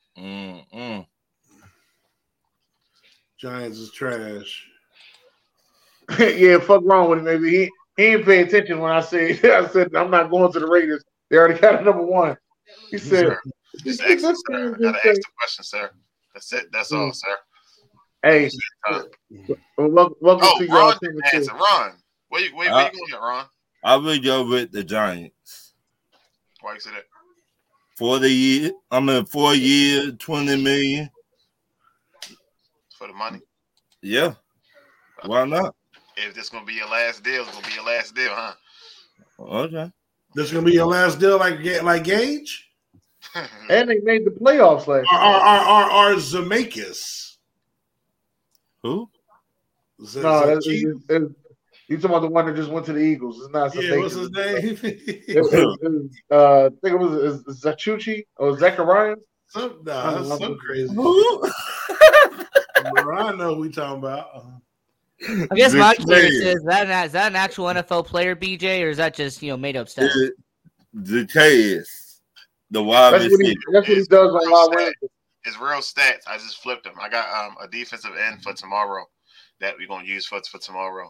Speaker 5: Giants is trash.
Speaker 1: Yeah, fuck wrong with him. Maybe he ain't pay attention when I said I'm not going to the Raiders. They already got a number 1. He said,
Speaker 2: Just ask the question, sir. That's it. That's all, sir.
Speaker 1: Hey, welcome to your
Speaker 2: answer. Ron, where you going at, Ron?
Speaker 3: I will go with the Giants.
Speaker 2: Why you say that?
Speaker 3: 4 years, 20 million.
Speaker 2: For the money?
Speaker 3: Yeah. Why not?
Speaker 2: If this gonna be your last deal, it's gonna be your last deal, huh?
Speaker 3: Okay.
Speaker 5: This is gonna be your last deal, like Gage?
Speaker 1: And they made the playoffs last year.
Speaker 5: Or Zemeckis.
Speaker 3: Who?
Speaker 1: No, you talking about the one that just went to the Eagles? It's not.
Speaker 5: Yeah, what's his name?
Speaker 1: I think it was Zachuchi or Zacharias.
Speaker 5: Some crazy. I know who we talking about.
Speaker 4: I guess my curious is that an actual NFL player, BJ, or is that just made up stuff?
Speaker 3: Zacchaeus, the wide receiver.
Speaker 1: That's what he does on Wild Wednesday.
Speaker 2: It's real stats. I just flipped them. I got a defensive end for tomorrow that we're gonna use for tomorrow.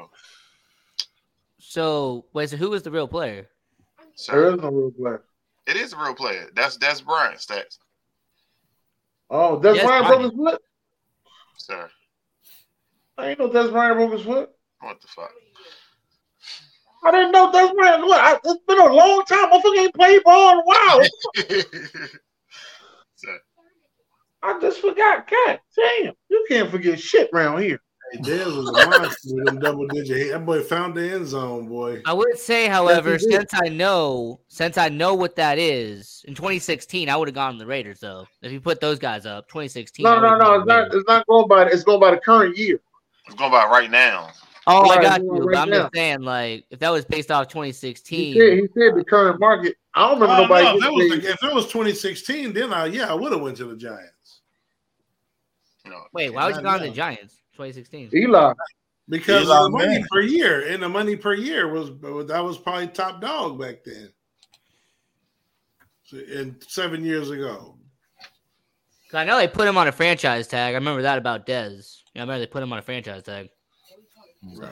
Speaker 2: So
Speaker 4: wait, so who is the real player?
Speaker 1: There is no real player.
Speaker 2: It is a real player. That's Bryant's stats.
Speaker 1: Oh, Des Bryant broke his foot?
Speaker 2: Sir.
Speaker 1: I ain't know Des Bryant broke his foot.
Speaker 2: What the fuck?
Speaker 1: I didn't know Des Bryant. Look, it's been a long time. Motherfucker ain't played ball in a while.
Speaker 2: Sir.
Speaker 1: I just forgot. God damn. You can't forget shit around here.
Speaker 5: Hey, Dez was a monster with them double digit. That boy found the end zone, boy.
Speaker 4: I would say, however, since I know what that is, in 2016, I would have gone to the Raiders, though. If you put those guys up, 2016.
Speaker 1: No. It's not going by. It's going by the current year.
Speaker 2: It's going by right now.
Speaker 4: Oh, I got you. But I'm just saying, like, if that was based off 2016,
Speaker 1: he said the current market. I don't remember nobody.
Speaker 5: No, if it was 2016, then I would have went to the Giants.
Speaker 2: No,
Speaker 4: wait, why would you go to the Giants? 2016.
Speaker 1: Eli.
Speaker 5: Because the money per year, and the money per year was probably top dog back then. And 7 years ago.
Speaker 4: I know they put him on a franchise tag. I remember that about Dez. I remember they put him on a franchise tag.
Speaker 5: Right.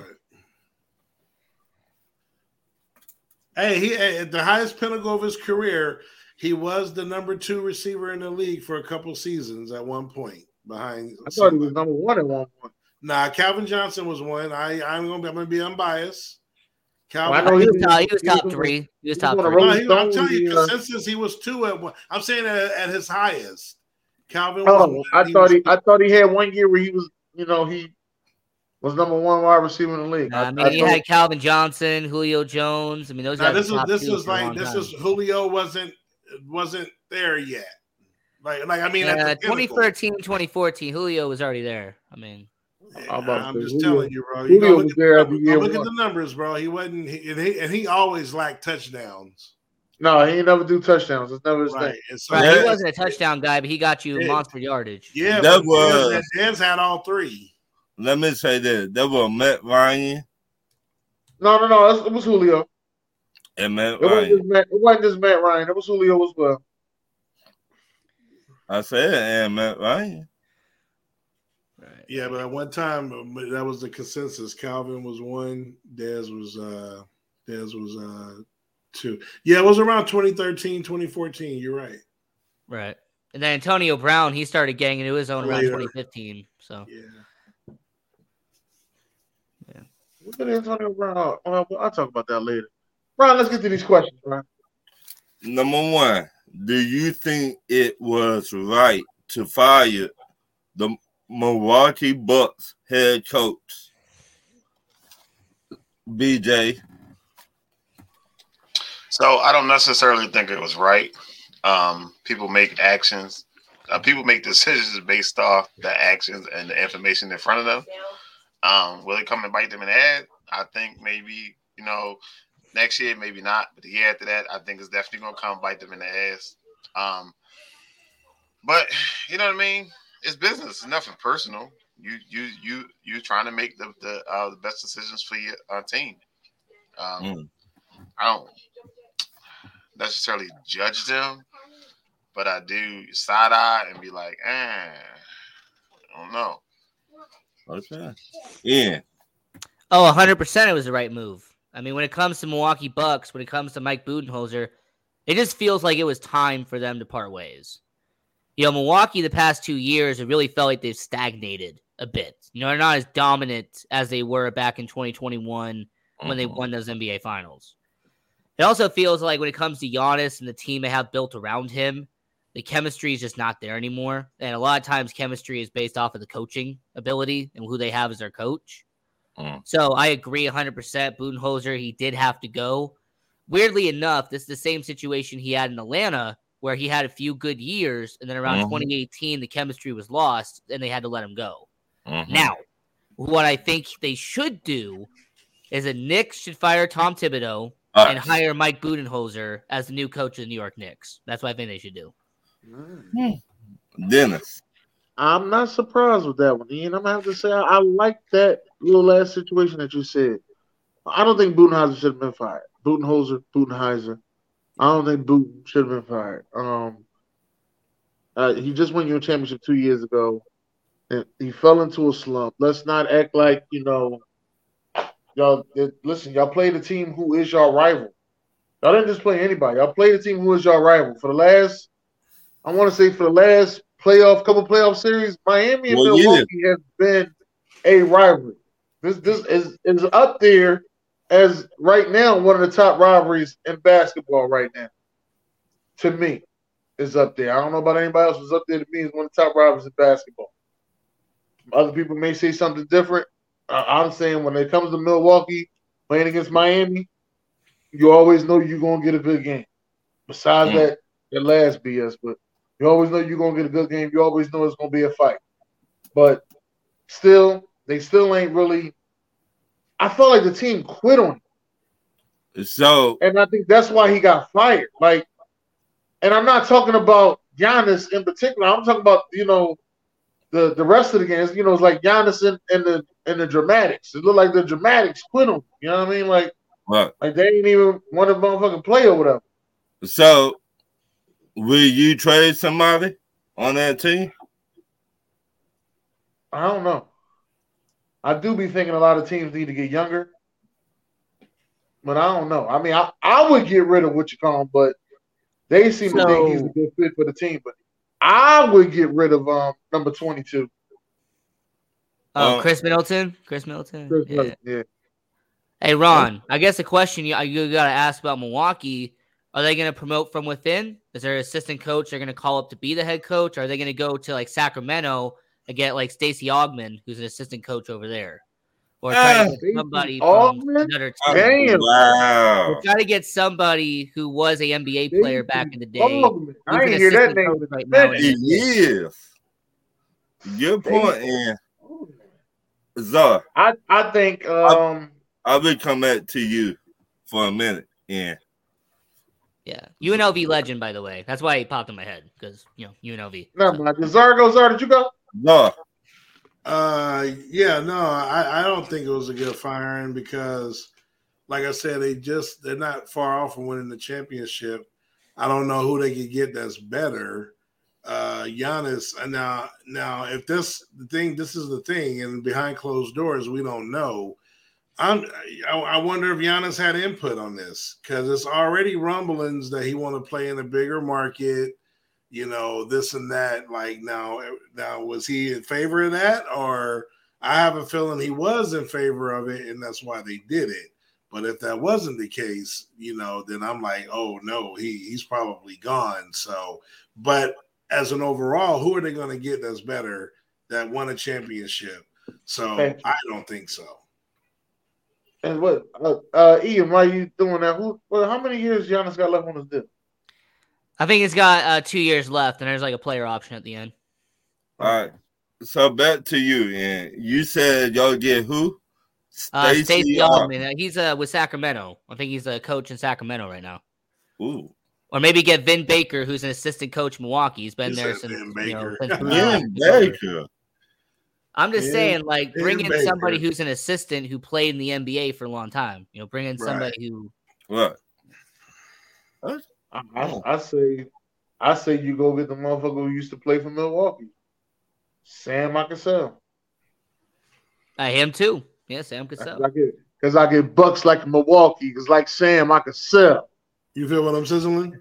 Speaker 5: Hey, he at the highest pinnacle of his career, he was the number 2 receiver in the league for a couple seasons at one point. Behind,
Speaker 1: I thought he was number 1 at one point.
Speaker 5: Nah, Calvin Johnson was one. I'm gonna be unbiased.
Speaker 4: Calvin, he was top 3. He was top 3.
Speaker 5: I'm telling you, consensus he was 2 at one. I'm saying at his highest. Calvin was
Speaker 1: I thought he had 1 year where he was, he was number 1 wide receiver in the league.
Speaker 4: He had Calvin Johnson, Julio Jones. I mean, those guys.
Speaker 5: This is Julio wasn't there yet. Like
Speaker 4: 2013, 2014, Julio was already there. I mean,
Speaker 5: I'm just telling you, bro. You go look at the numbers, bro. He wasn't, and he always lacked touchdowns.
Speaker 1: No, he ain't never do touchdowns. It's never his thing.
Speaker 4: So he wasn't a touchdown guy, but he got you monster yardage.
Speaker 5: Yeah, Dez had all 3.
Speaker 3: Let me say this: that was Matt Ryan.
Speaker 1: No, it was Julio.
Speaker 3: And Matt Ryan.
Speaker 1: It wasn't just Matt Ryan. It was Julio as well.
Speaker 3: I said, and Matt Ryan.
Speaker 5: Right. Yeah, but at one time that was the consensus. Calvin was 1, Dez was 2. Yeah, it was around 2013, 2014. You're right.
Speaker 4: Right. And then Antonio Brown, he started getting into his own around 2015. So
Speaker 1: yeah. Look at Antonio Brown. I'll talk about that later. Brian, let's get to these questions, Brian.
Speaker 3: Number 1. Do you think it was right to fire the Milwaukee Bucks head coach, BJ?
Speaker 2: So I don't necessarily think it was right. People make actions. People make decisions based off the actions and the information in front of them. Will it come and bite them in the head? I think maybe, next year, maybe not. But the year after that, I think it's definitely going to come bite them in the ass. But you know what I mean? It's business. It's nothing personal. You trying to make the best decisions for your team. I don't necessarily judge them, but I do side eye and be like, I don't know.
Speaker 3: Okay. Yeah.
Speaker 4: Oh, 100% it was the right move. I mean, when it comes to Milwaukee Bucks, when it comes to Mike Budenholzer, it just feels like it was time for them to part ways. Milwaukee the past 2 years, it really felt like they've stagnated a bit. They're not as dominant as they were back in 2021 when they won those NBA Finals. It also feels like when it comes to Giannis and the team they have built around him, the chemistry is just not there anymore. And a lot of times chemistry is based off of the coaching ability and who they have as their coach. So I agree 100%. Budenholzer, he did have to go. Weirdly enough, this is the same situation he had in Atlanta, where he had a few good years, and then around 2018, the chemistry was lost, and they had to let him go. Now, what I think they should do is the Knicks should fire Tom Thibodeau and hire Mike Budenholzer as the new coach of the New York Knicks. That's what I think they should do.
Speaker 3: Dennis.
Speaker 1: I'm not surprised with that one, Ian. I'm gonna have to say I like that little last situation that you said. I don't think Budenholzer should have been fired. Budenholzer. I don't think Buten should have been fired. He just won you a championship 2 years ago, and he fell into a slump. Let's not act like y'all. Listen, y'all played a team who is your rival. Y'all didn't just play anybody. Y'all played a team who is your rival for the last. I want to say for the last couple playoff series, Miami and Milwaukee has been a rivalry. This is up there as right now one of the top rivalries in basketball right now. To me, is up there. I don't know about anybody else. Who's up there to me is one of the top rivalries in basketball. Other people may say something different. I'm saying when it comes to Milwaukee playing against Miami, you always know you're gonna get a good game. Besides that last BS, but you always know you're gonna get a good game. You always know it's gonna be a fight. But still, they still ain't really. I felt like the team quit on him.
Speaker 3: So,
Speaker 1: and I think that's why he got fired. Like, and I'm not talking about Giannis in particular. I'm talking about the rest of the games. It's like Giannis in the Dramatics. It looked like the Dramatics quit him. You know what I mean? Like they ain't even want to motherfucking play or whatever.
Speaker 3: So, will you trade somebody on that team?
Speaker 1: I don't know. I do be thinking a lot of teams need to get younger, but I don't know. I mean, I would get rid of what you call him, but they seem to think he's a good fit for the team. But I would get rid of number 22.
Speaker 4: Chris Middleton. Chris Middleton.
Speaker 1: Yeah.
Speaker 4: Hey, Ron, I guess the question you got to ask about Milwaukee, are they going to promote from within? Is there an assistant coach they're going to call up to be the head coach? Or are they going to go to like Sacramento and get like Stacey Augmon, who's an assistant coach over there? Or try to get somebody from another team.
Speaker 1: Damn.
Speaker 3: Wow.
Speaker 4: Or try to get somebody who was a NBA player back in the day.
Speaker 1: I didn't hear that name
Speaker 4: right now.
Speaker 3: Yes. Good point, Ian. Czar.
Speaker 1: I think
Speaker 3: I will come back to you for a minute, Ian.
Speaker 4: Yeah, UNLV legend, by the way. That's why he popped in my head because UNLV.
Speaker 1: No, Czar, did you go?
Speaker 3: No.
Speaker 5: Yeah, no, I don't think it was a good firing because, like I said, they're not far off from winning the championship. I don't know who they could get that's better. Giannis. Now, if this is the thing, and behind closed doors, we don't know. I wonder if Giannis had input on this because it's already rumblings that he want to play in a bigger market, this and that. Like now, was he in favor of that, or I have a feeling he was in favor of it, and that's why they did it. But if that wasn't the case, then I'm like, oh no, he's probably gone. So, but as an overall, who are they going to get that's better that won a championship? So I don't think so.
Speaker 1: And what, Ian? Why are you doing that? How many years Giannis got left on his deal?
Speaker 4: I think it's got 2 years left, and there's like a player option at the end.
Speaker 3: All right. So back to you, Ian. You said y'all get who?
Speaker 4: Stacey Augmon. He's with Sacramento. I think he's a coach in Sacramento right now.
Speaker 3: Ooh.
Speaker 4: Or maybe get Vin Baker, who's an assistant coach in Milwaukee. He's been there since
Speaker 5: Vin Baker.
Speaker 3: Vin Baker.
Speaker 4: I'm just saying, like, bring in somebody who's an assistant who played in the NBA for a long time. Bring in somebody who.
Speaker 3: What?
Speaker 1: I say you go get the motherfucker who used to play for Milwaukee, Sam Cassell.
Speaker 4: Him too. Yeah, Sam Cassell.
Speaker 1: Because I get bucks like Milwaukee. Because like Sam Cassell.
Speaker 5: You feel what I'm sizzling?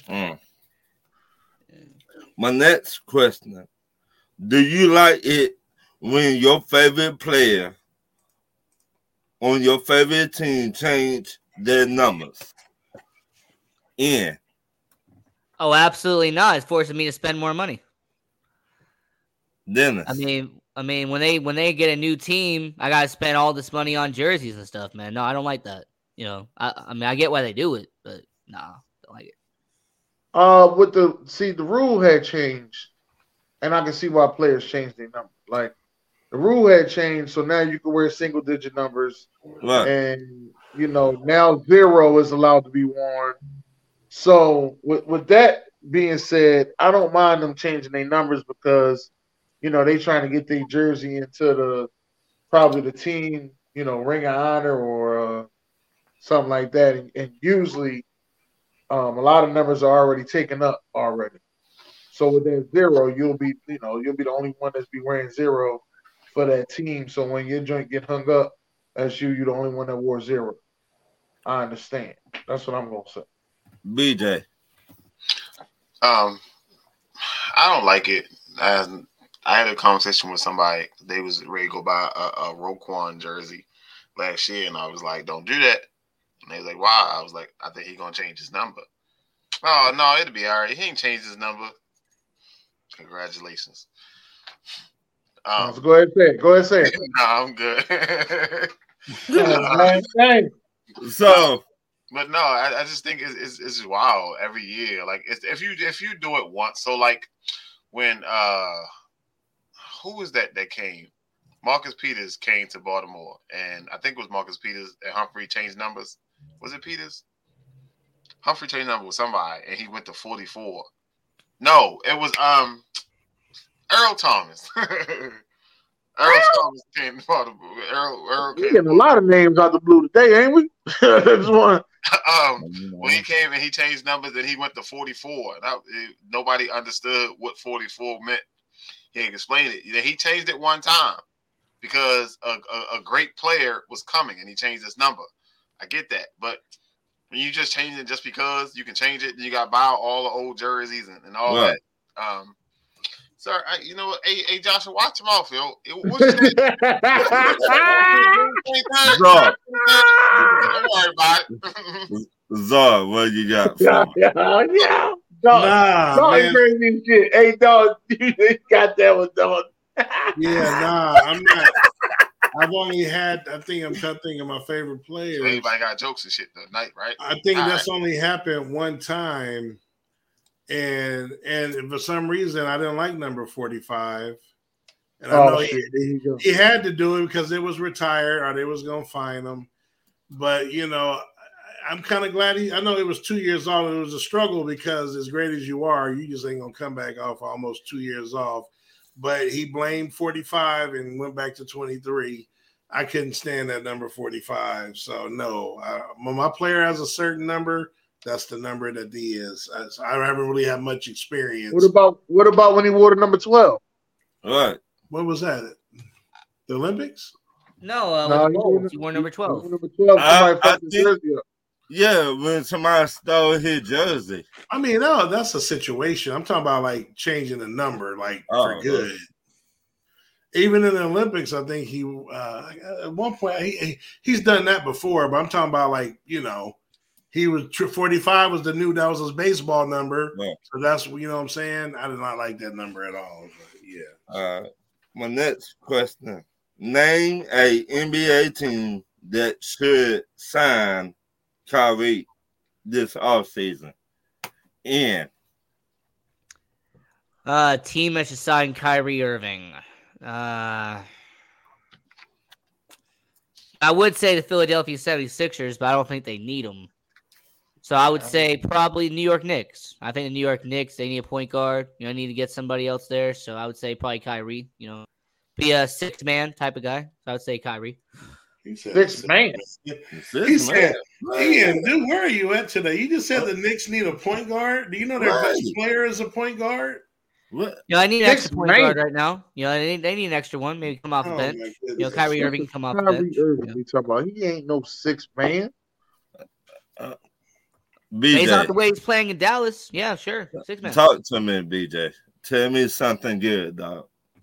Speaker 3: My next question: do you like it when your favorite player on your favorite team change their numbers? Ian.
Speaker 4: Oh, absolutely not. It's forcing me to spend more money.
Speaker 3: Dennis.
Speaker 4: I mean, when they get a new team, I gotta spend all this money on jerseys and stuff, man. No, I don't like that. I get why they do it, but nah, don't like it.
Speaker 1: The rule had changed, and I can see why players changed their numbers. Like the rule had changed, so now you can wear single digit numbers,
Speaker 3: right.
Speaker 1: And now 0 is allowed to be worn. So with that being said, I don't mind them changing their numbers because they trying to get their jersey into probably the team, Ring of Honor or something like that. And usually, a lot of numbers are already taken up already. So with that 0, you'll be the only one that's be wearing 0 for that team. So when your joint get hung up, that's you're the only one that wore 0. I understand. That's what I'm gonna say.
Speaker 3: BJ.
Speaker 2: I don't like it. I had a conversation with somebody. They was ready to go buy a Roquan jersey last year, and I was like, "Don't do that." And they was like, "Why?" I was like, "I think he's gonna change his number." Oh no, it'll be all right. He ain't changed his number. Congratulations.
Speaker 1: So go ahead and say it.
Speaker 2: No, I'm good.
Speaker 3: So,
Speaker 2: but no, I just think it's wild every year. Like if you do it once, so like when who was that came? Marcus Peters came to Baltimore, and I think it was Marcus Peters and Humphrey changed numbers. Was it Peters? Humphrey changed number with somebody, and he went to 44. No, it was Earl Thomas. Earl Thomas came to Baltimore. Earl
Speaker 1: We're getting a lot of names out the blue today, ain't we? Just one.
Speaker 2: When he came and he changed numbers, and he went to 44. Nobody understood what 44 meant. He explained it. He changed it one time because a great player was coming, and he changed his number. I get that, but when you just change it just because you can change it, and you got to buy all the old jerseys and all that. Sir, you know what? Hey, Joshua, watch him off, yo. What's his name? Don't worry about it.
Speaker 3: Zar, what you got?
Speaker 1: Yeah. Dog,
Speaker 5: man.
Speaker 1: crazy shit. Hey, dog, you got that one, dog.
Speaker 5: I'm not. I've only had. I'm trying to think of my favorite players.
Speaker 2: Everybody got jokes and shit tonight, right?
Speaker 5: I think that's only happened one time. And for some reason, I didn't like number 45. And I know he had to do it because it was retired or they was going to fine him. But, I'm kind of glad I know it was 2 years off. It was a struggle because as great as you are, you just ain't going to come back off almost 2 years off. But he blamed 45 and went back to 23. I couldn't stand that number 45. So, no. When my player has a certain number, that's the number that he is. I haven't really had much experience.
Speaker 1: What about when he wore the number 12?
Speaker 3: What?
Speaker 5: What was that? The Olympics?
Speaker 4: No, he wore number 12.
Speaker 1: Number 12.
Speaker 3: I think, yeah, when somebody stole his jersey.
Speaker 5: I mean, no, that's a situation. I'm talking about like changing the number, like for good. Even in the Olympics, I think he at one point he's done that before. But I'm talking about like he was 45 was that was his baseball number. Yeah. So that's what I'm saying. I did not like that number at all. But yeah.
Speaker 3: My next question: name a NBA team that should sign Kyrie this offseason.
Speaker 4: Team that should sign Kyrie Irving. I would say the Philadelphia 76ers, but I don't think they need him. So I would say probably New York Knicks. I think the New York Knicks, they need a point guard. Need to get somebody else there. So I would say probably Kyrie. Be a six-man type of guy. So I would say Kyrie.
Speaker 5: He said
Speaker 1: six man.
Speaker 5: He said, Ian, dude, where are you at today? You just said the Knicks need a point guard. Do you know their best player is a point guard?
Speaker 3: What?
Speaker 4: I need an extra point guard right now. They need an extra one. Maybe come off the bench. Kyrie Irving can come off the bench.
Speaker 1: Irving, we talking about. He ain't no six man.
Speaker 4: Based on the way he's playing in Dallas, yeah, sure. 6 man.
Speaker 3: Talk to me, BJ. Tell me something good, dog.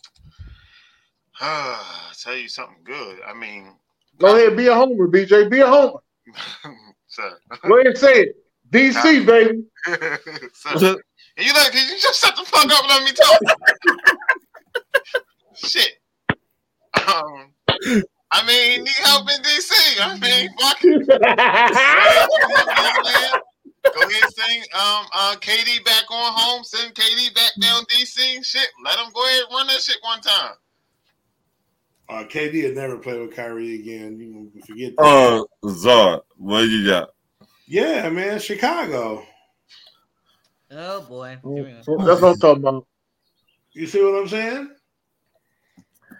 Speaker 2: Tell you something good. I mean,
Speaker 1: go ahead, be a homer, BJ. Be a homer.
Speaker 2: Sir.
Speaker 1: Go ahead and say it. DC, baby.
Speaker 2: Sir. You just shut the fuck up and let me talk. Shit. I mean, need help in DC. I mean, fuck it. Go ahead and sing KD back on home. Send KD back down DC. Shit. Let him go ahead and run that shit one time.
Speaker 5: KD had never played with Kyrie again. You can forget that.
Speaker 3: Zard, what you got?
Speaker 5: Yeah, man, Chicago.
Speaker 4: Oh boy.
Speaker 1: That's what I'm talking about.
Speaker 5: You see what I'm saying?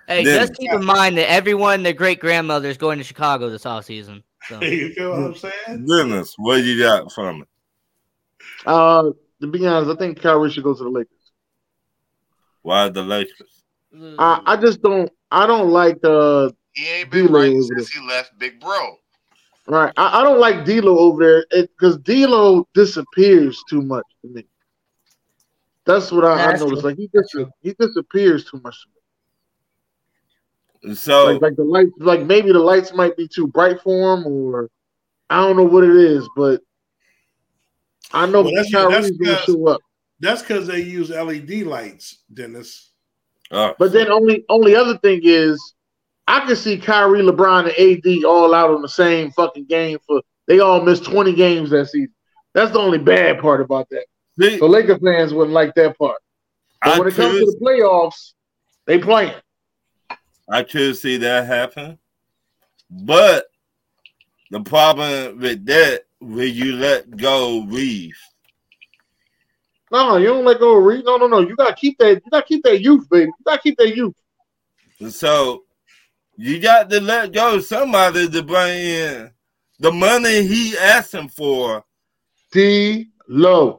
Speaker 4: Hey,
Speaker 3: Then-
Speaker 4: just keep in mind that everyone, their great grandmother, is going to Chicago this offseason. So.
Speaker 5: You know what I'm saying?
Speaker 3: Dennis, what you got from it?
Speaker 1: To be honest, I think Kyrie should go to the Lakers.
Speaker 3: Why the Lakers?
Speaker 1: I just don't. I don't like
Speaker 2: He ain't been
Speaker 1: D-Lo
Speaker 2: right
Speaker 1: over
Speaker 2: since he left Big Bro.
Speaker 1: right. I don't like D'Lo over there because D'Lo disappears too much to me. That's what I
Speaker 4: That's
Speaker 1: noticed.
Speaker 4: true.
Speaker 1: Like he disappears too much to me.
Speaker 3: So
Speaker 1: Like the lights, like maybe the lights might be too bright for him, or I don't know what it is, but I know
Speaker 5: Well, that's
Speaker 1: Kyrie's gonna
Speaker 5: because-
Speaker 1: show up.
Speaker 5: That's because they use LED lights, Dennis.
Speaker 1: But then only other thing is, I can see Kyrie, LeBron, and AD all out on the same fucking game they all missed 20 games that season. That's the only bad part about that.
Speaker 3: see,
Speaker 1: So Laker fans wouldn't like that part. But when it comes to the playoffs, they playing.
Speaker 3: I could see that happen. But the problem with that, when you let go Reeves.
Speaker 1: No, you don't let go of Reed. No. You gotta keep that. You gotta keep that youth, baby. You gotta keep that youth.
Speaker 3: So you got to let go somebody to bring in the money he asking for.
Speaker 1: D-Lo.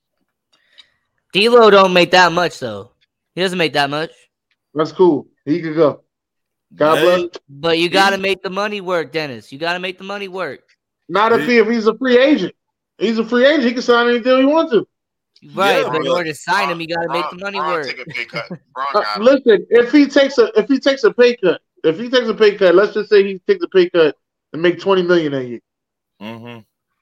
Speaker 4: D'Lo don't make that much though. He doesn't make that much.
Speaker 1: That's cool. He could go. God bless.
Speaker 4: But you got to make the money work, Dennis. You got to make the money work.
Speaker 1: Not if he's a free agent. He's a free agent. He can sign any deal he wants to.
Speaker 4: Right,
Speaker 3: Yeah,
Speaker 4: but in
Speaker 3: but-
Speaker 4: order to sign him, you got to make the money
Speaker 2: Bron
Speaker 4: work.
Speaker 2: Take a pay cut. Bron got him.
Speaker 1: Listen, if he takes a pay cut, let's just say he takes a pay cut and make $20 million a year,
Speaker 3: Mm-hmm.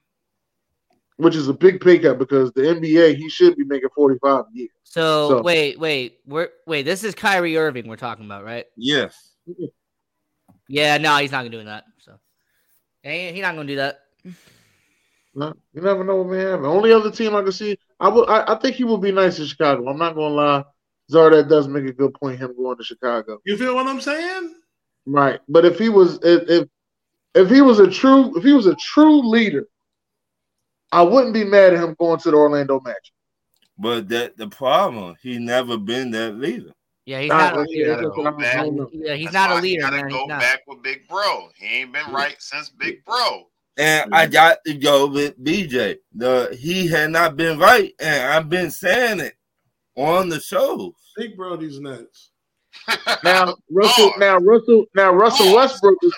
Speaker 1: which is a big pay cut because the NBA he should be making 45 a year.
Speaker 4: So
Speaker 1: So-
Speaker 4: wait. This is Kyrie Irving we're talking about, right?
Speaker 3: Yes.
Speaker 4: Yeah, no, he's not gonna do that. So he's not gonna do that.
Speaker 1: No, you never know what may happen. Only other team I can see, I think he would be nice in Chicago. I'm not gonna lie. Zardat does make a good point. Him going to Chicago,
Speaker 5: You feel what I'm saying?
Speaker 1: right? But if he was if he was a true leader, I wouldn't be mad at him going to the Orlando Magic.
Speaker 3: But that the problem, he never been that leader.
Speaker 4: Yeah, he's
Speaker 1: Nah,
Speaker 4: not a
Speaker 1: yeah,
Speaker 4: leader.
Speaker 1: that's what I don't know.
Speaker 4: Yeah, he's
Speaker 2: That's
Speaker 4: not
Speaker 2: why
Speaker 4: a leader,
Speaker 2: He gotta
Speaker 4: man.
Speaker 2: go
Speaker 4: He's not.
Speaker 2: back with Big Bro. He ain't been right since Big Bro.
Speaker 3: And I got to go with BJ. He had not been right, and I've been saying it on the show.
Speaker 5: Big Brody's nuts.
Speaker 1: Now Russell
Speaker 2: Oh.
Speaker 1: Westbrook is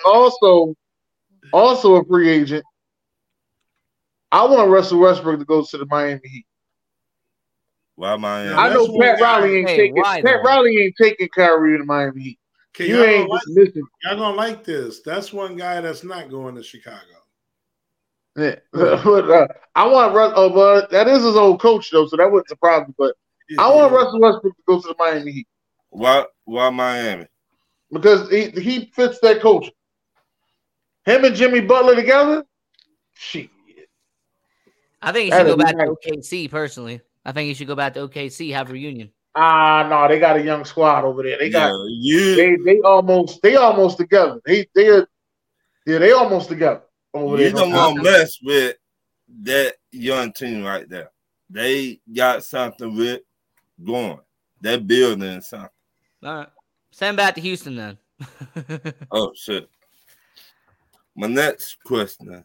Speaker 1: also a free agent. I want Russell Westbrook to go to the Miami Heat.
Speaker 3: Why Miami?
Speaker 5: Yeah,
Speaker 1: I know
Speaker 5: that's what
Speaker 1: Pat
Speaker 5: we-
Speaker 1: Riley ain't
Speaker 4: Hey,
Speaker 1: taking
Speaker 4: why,
Speaker 1: Pat
Speaker 4: though?
Speaker 1: Riley ain't taking Kyrie to the Miami Heat.
Speaker 5: Okay,
Speaker 1: You
Speaker 5: y'all,
Speaker 1: ain't
Speaker 5: gonna
Speaker 1: just missing.
Speaker 5: y'all gonna like this. That's one guy that's not going to Chicago.
Speaker 1: Yeah. But I want Russell. But that is his old coach though, so that wouldn't surprise me. But I want Russell Westbrook to go to the Miami Heat
Speaker 3: Why Miami?
Speaker 1: because he fits that culture. Him and Jimmy Butler together, shit.
Speaker 4: I think he should
Speaker 1: That'd
Speaker 4: go
Speaker 1: be
Speaker 4: back to OKC. Personally, I think he should go back to OKC, have a reunion.
Speaker 1: No, they got a young squad over there. They got
Speaker 3: you
Speaker 1: they almost together. They almost together over there.
Speaker 3: don't want to mess with that young team right there. They got something with going. They're building something.
Speaker 4: All right, send him back to Houston then.
Speaker 3: Oh shit. My next question.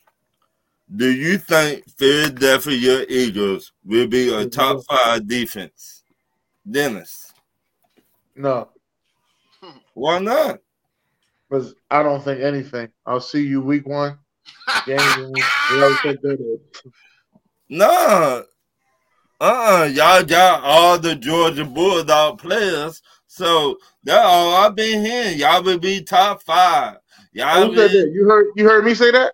Speaker 3: Do you think Philadelphia Eagles will be a top 5 defense? Dennis.
Speaker 1: No,
Speaker 3: Why not?
Speaker 1: because I don't think anything. I'll see you week 1. Game 1. We always take that in.
Speaker 3: No. Y'all got all the Georgia Bulldog players. So that's all I've been hearing. Y'all will be top 5. Y'all
Speaker 1: Who said that? You heard me say that?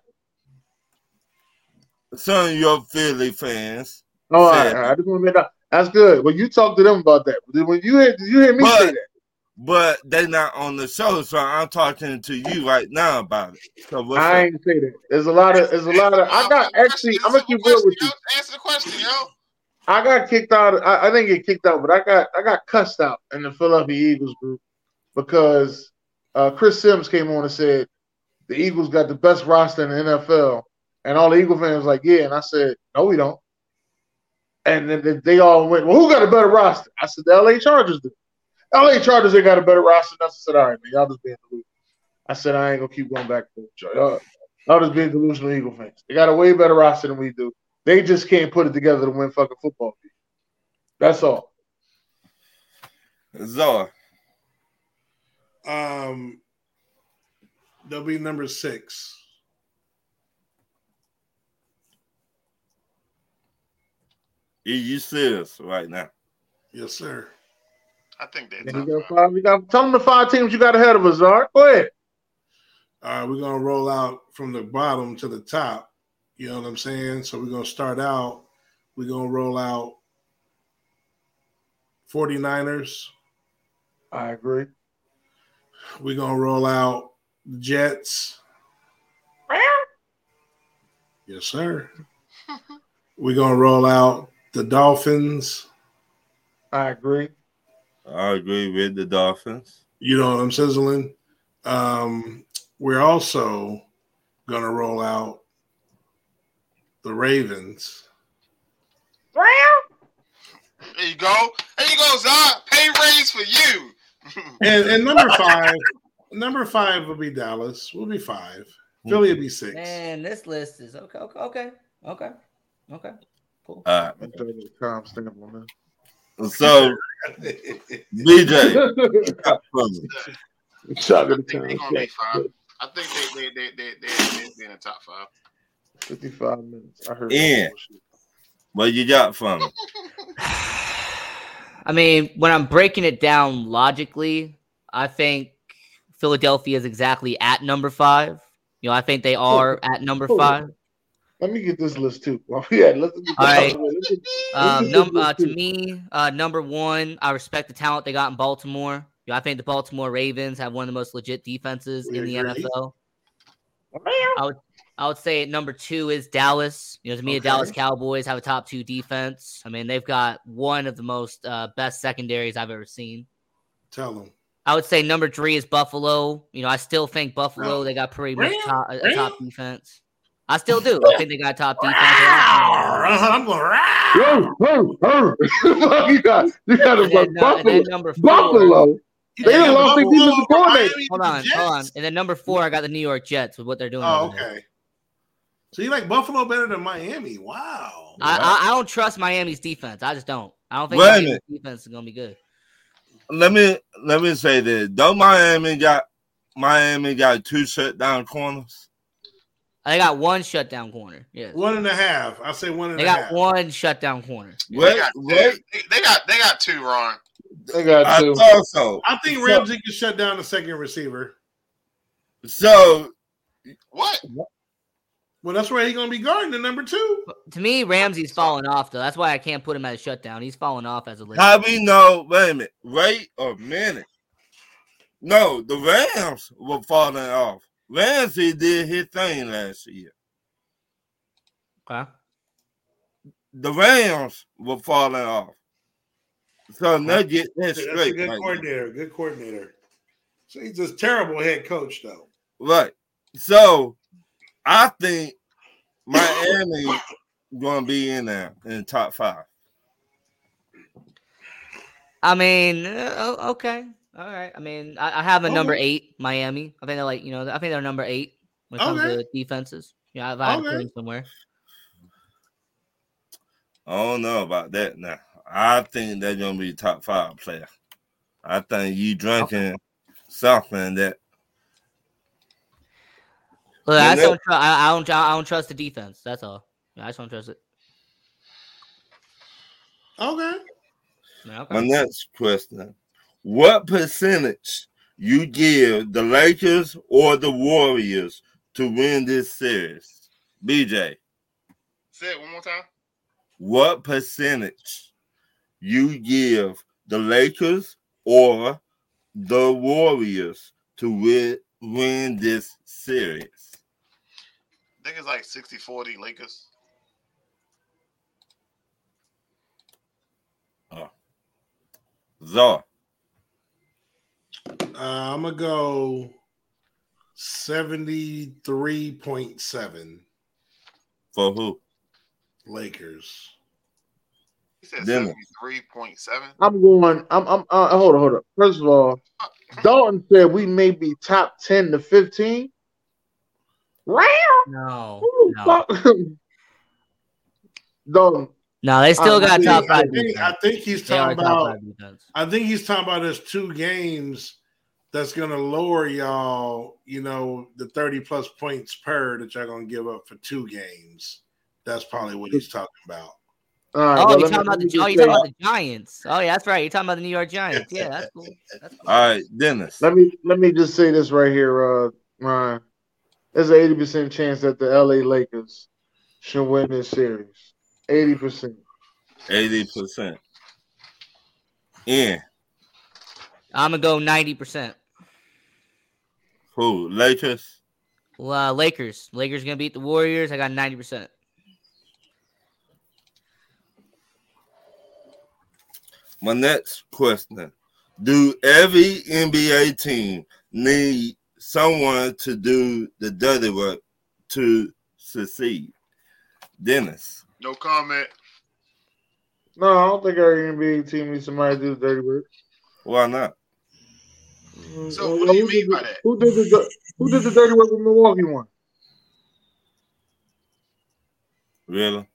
Speaker 3: some of your Philly fans.
Speaker 1: Oh, all
Speaker 3: said
Speaker 1: right. I just want to make that. That's good. Well, you talk to them about that. When did you hear me say that?
Speaker 3: But they're not on the show, so I'm talking to you right now about it. So what's
Speaker 1: I
Speaker 3: up?
Speaker 1: ain't say that. There's a lot of. I got actually. I'm gonna keep real with you.
Speaker 2: Answer the question, yo.
Speaker 1: I got kicked out. I didn't get kicked out, but I got cussed out in the Philadelphia Eagles group because Chris Sims came on and said the Eagles got the best roster in the NFL, and all the Eagle fans was like, yeah, and I said, no, we don't. And then they all went, well, who got a better roster? I said, the LA Chargers do. LA Chargers, they got a better roster than us. I said, all right, man, y'all just being delusional. I said, I ain't gonna keep going back to y'all just being delusional Eagle fans. They got a way better roster than we do. They just can't put it together to win fucking football games. That's all.
Speaker 3: Czar.
Speaker 5: They'll be number 6.
Speaker 3: You serious right now?
Speaker 5: Yes, sir.
Speaker 2: I think they're
Speaker 1: You
Speaker 2: top
Speaker 1: got
Speaker 2: 5.
Speaker 1: five. Tell them the 5 teams you got ahead of us, Zard. Go ahead.
Speaker 5: All right, we're going to roll out from the bottom to the top. You know what I'm saying? So we're going to start out. We're going to roll out 49ers.
Speaker 1: I agree.
Speaker 5: We're going to roll out the Jets. Yes, sir. We're going to roll out the Dolphins.
Speaker 1: I agree.
Speaker 3: I agree with the Dolphins.
Speaker 5: You know what I'm sizzling? We're also going to roll out the Ravens.
Speaker 2: There you go. There you go, Zod. Pay raise for you.
Speaker 5: And number 5 will be Dallas. We'll be 5. Philly will be 6.
Speaker 4: Man, this list is okay. Cool.
Speaker 3: All
Speaker 1: I'm telling you, calm stamp on
Speaker 3: right. So, BJ,
Speaker 1: Chuck
Speaker 2: I
Speaker 1: the
Speaker 2: think they're
Speaker 1: time.
Speaker 2: going to be 5. I think they're in the top 5.
Speaker 1: 55 minutes. I heard
Speaker 3: Yeah. What you got from me?
Speaker 4: I mean, when I'm breaking it down logically, I think Philadelphia is exactly at number 5. You know, I think they are at number 5.
Speaker 1: Let me get this list too. Well, yeah, let's
Speaker 4: All right.
Speaker 1: to
Speaker 4: To me, number 1, I respect the talent they got in Baltimore. You know, I think the Baltimore Ravens have one of the most legit defenses in the NFL. I would say number 2 is Dallas. You know, to me, the Dallas Cowboys have a top 2 defense. I mean, they've got one of the most best secondaries I've ever seen.
Speaker 5: Tell them.
Speaker 4: I would say number 3 is Buffalo. You know, I still think Buffalo, they got pretty much a top defense. I still do. I think they got top defense.
Speaker 5: I'm going
Speaker 1: you got Buffalo.
Speaker 4: Number 4,
Speaker 1: Buffalo. They didn't lost their defensive coordinator.
Speaker 4: Hold on. And then number 4, I got the New York Jets with what they're doing.
Speaker 5: Oh, okay. So you like Buffalo better than Miami? Wow.
Speaker 4: I don't trust Miami's defense. I just don't. I don't think
Speaker 3: Wait a
Speaker 4: Miami's
Speaker 3: minute.
Speaker 4: defense is gonna be good.
Speaker 3: Let me say this. Don't Miami got 2 shutdown corners?
Speaker 4: They got 1 shutdown corner. Yes.
Speaker 5: 1.5. I say 1.5.
Speaker 4: They got 1 shutdown corner.
Speaker 3: Wait.
Speaker 2: They got 2, Ron.
Speaker 1: They got 2.
Speaker 3: Also,
Speaker 5: I think Ramsey can shut down the second receiver.
Speaker 3: So
Speaker 2: What?
Speaker 5: Well, that's where he's going to be guarding the number 2.
Speaker 4: To me, Ramsey's falling off though. That's why I can't put him at a shutdown. He's falling off as a list.
Speaker 3: how we know? Wait a minute. Wait a minute. No, the Rams were falling off. Ramsey did his thing last year.
Speaker 4: Okay.
Speaker 3: The Rams were falling off. So now get that
Speaker 5: That's a
Speaker 3: straight.
Speaker 5: good
Speaker 3: right
Speaker 5: coordinator. Good coordinator. So he's just terrible head coach, though.
Speaker 3: Right. So I think Miami going to be in there in the top 5.
Speaker 4: I mean, okay, all right. I mean, I have a number 8, Miami. I think they're I think they're number 8 when it comes to defenses. Yeah, if I had to put them somewhere.
Speaker 3: I don't know about that now. I think they're going to be top 5 player. I think you drinking something that.
Speaker 4: Look, I don't trust the defense. That's all. I just don't trust it.
Speaker 5: Okay.
Speaker 3: My next question: what percentage you give the Lakers or the Warriors to win this series? BJ.
Speaker 2: Say it one more time.
Speaker 3: What percentage you give the Lakers or the Warriors to win this series?
Speaker 2: I think it's like 60-40 Lakers.
Speaker 3: Czar.
Speaker 5: I'm going to go 73.7.
Speaker 3: For who?
Speaker 5: Lakers.
Speaker 2: said
Speaker 3: Dennis.
Speaker 2: 73.7.
Speaker 1: I'm going. Hold on. First of all, Dalton said we may be top 10 to 15. Wow.
Speaker 4: No,
Speaker 1: Who the
Speaker 4: no,
Speaker 1: fuck? Dalton.
Speaker 4: no. They still got top
Speaker 5: I
Speaker 4: five defense.
Speaker 5: think he's
Speaker 4: They are
Speaker 5: talking
Speaker 4: top
Speaker 5: about.
Speaker 4: five defense.
Speaker 5: I think he's talking about there's 2 games that's going to lower y'all. The 30+ points per that y'all going to give up for 2 games. That's probably what he's talking about.
Speaker 1: All right.
Speaker 4: Oh,
Speaker 1: well,
Speaker 4: you're
Speaker 1: let me-
Speaker 4: talking about
Speaker 1: let me
Speaker 4: the
Speaker 1: just
Speaker 4: you're talking
Speaker 1: say-
Speaker 4: about the Giants. Oh, yeah, that's right. You're talking about the New York Giants. Yeah, that's cool. That's cool.
Speaker 3: All right, Dennis.
Speaker 1: Let me just say this right here, Ryan. There's an 80% chance that the LA Lakers should win this series. 80%.
Speaker 3: 80%. In
Speaker 4: I'm gonna go 90%.
Speaker 3: who? Lakers.
Speaker 4: Well, Lakers. Lakers gonna beat the Warriors. I got 90%.
Speaker 3: My next question: do every NBA team need someone to do the dirty work to succeed? Dennis.
Speaker 2: No comment.
Speaker 1: No, I don't think our NBA team needs somebody to do the dirty work.
Speaker 3: Why not?
Speaker 2: So what do you mean by that?
Speaker 1: Who did the dirty work with Milwaukee won?
Speaker 3: Really?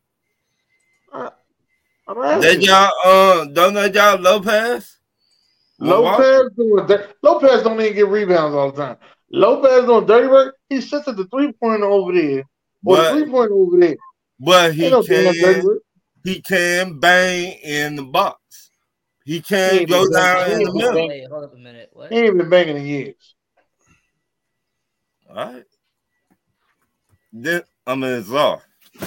Speaker 1: I'm
Speaker 3: That
Speaker 1: asking.
Speaker 3: y'all don't that y'all Lopez?
Speaker 1: Lopez don't even get rebounds all the time. Lopez doing dirty work. He sits at the 3-pointer over there, or the
Speaker 3: But
Speaker 1: 3-pointer over there.
Speaker 3: but
Speaker 1: He don't do no dirty work.
Speaker 3: he can bang in the box. He can
Speaker 1: He
Speaker 3: go
Speaker 1: ain't been
Speaker 3: down
Speaker 1: banging.
Speaker 3: in the middle.
Speaker 4: Wait, hold up a minute. What?
Speaker 1: He ain't been banging in years.
Speaker 3: All right. Then it's off.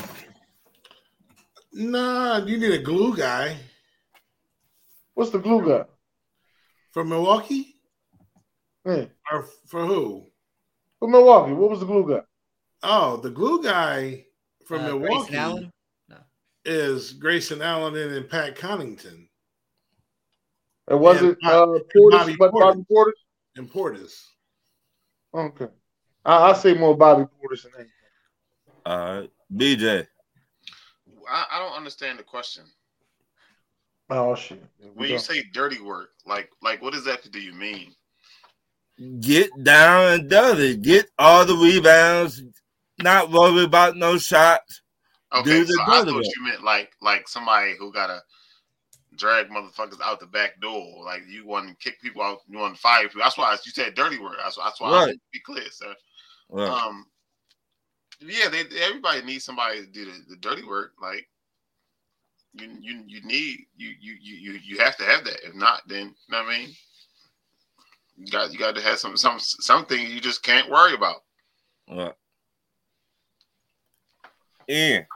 Speaker 5: Nah, you need a glue guy
Speaker 1: What's the glue guy?
Speaker 5: from Milwaukee,
Speaker 1: Yeah.
Speaker 5: or for who?
Speaker 1: For Milwaukee, what was the glue guy?
Speaker 5: Oh, the glue guy from
Speaker 4: Grayson
Speaker 5: Milwaukee
Speaker 4: Allen?
Speaker 5: is Grayson Allen and Pat Connaughton
Speaker 1: It wasn't
Speaker 5: Bobby
Speaker 1: Portis, but
Speaker 5: Portis.
Speaker 1: Bobby Portis.
Speaker 5: and Portis.
Speaker 1: Okay, I say more Bobby Portis than anything.
Speaker 3: All right. BJ.
Speaker 2: I don't understand the question.
Speaker 1: Oh shit! Here we
Speaker 2: When
Speaker 1: go.
Speaker 2: you say dirty work, like what exactly do you mean?
Speaker 3: Get down and dirty. Get all the rebounds. Not worry about no shots.
Speaker 2: Okay,
Speaker 3: Do
Speaker 2: so
Speaker 3: the
Speaker 2: I
Speaker 3: dirty
Speaker 2: thought
Speaker 3: work.
Speaker 2: you meant like somebody who gotta drag motherfuckers out the back door. Like you want to kick people out, you want to fire people. That's why you said dirty work. That's why I want to be clear, sir.
Speaker 3: Right.
Speaker 2: Yeah, everybody needs somebody to do the dirty work. Like you need you have to have that. If not, then you know what I mean. You got to have something you just can't worry about.
Speaker 3: Right. In.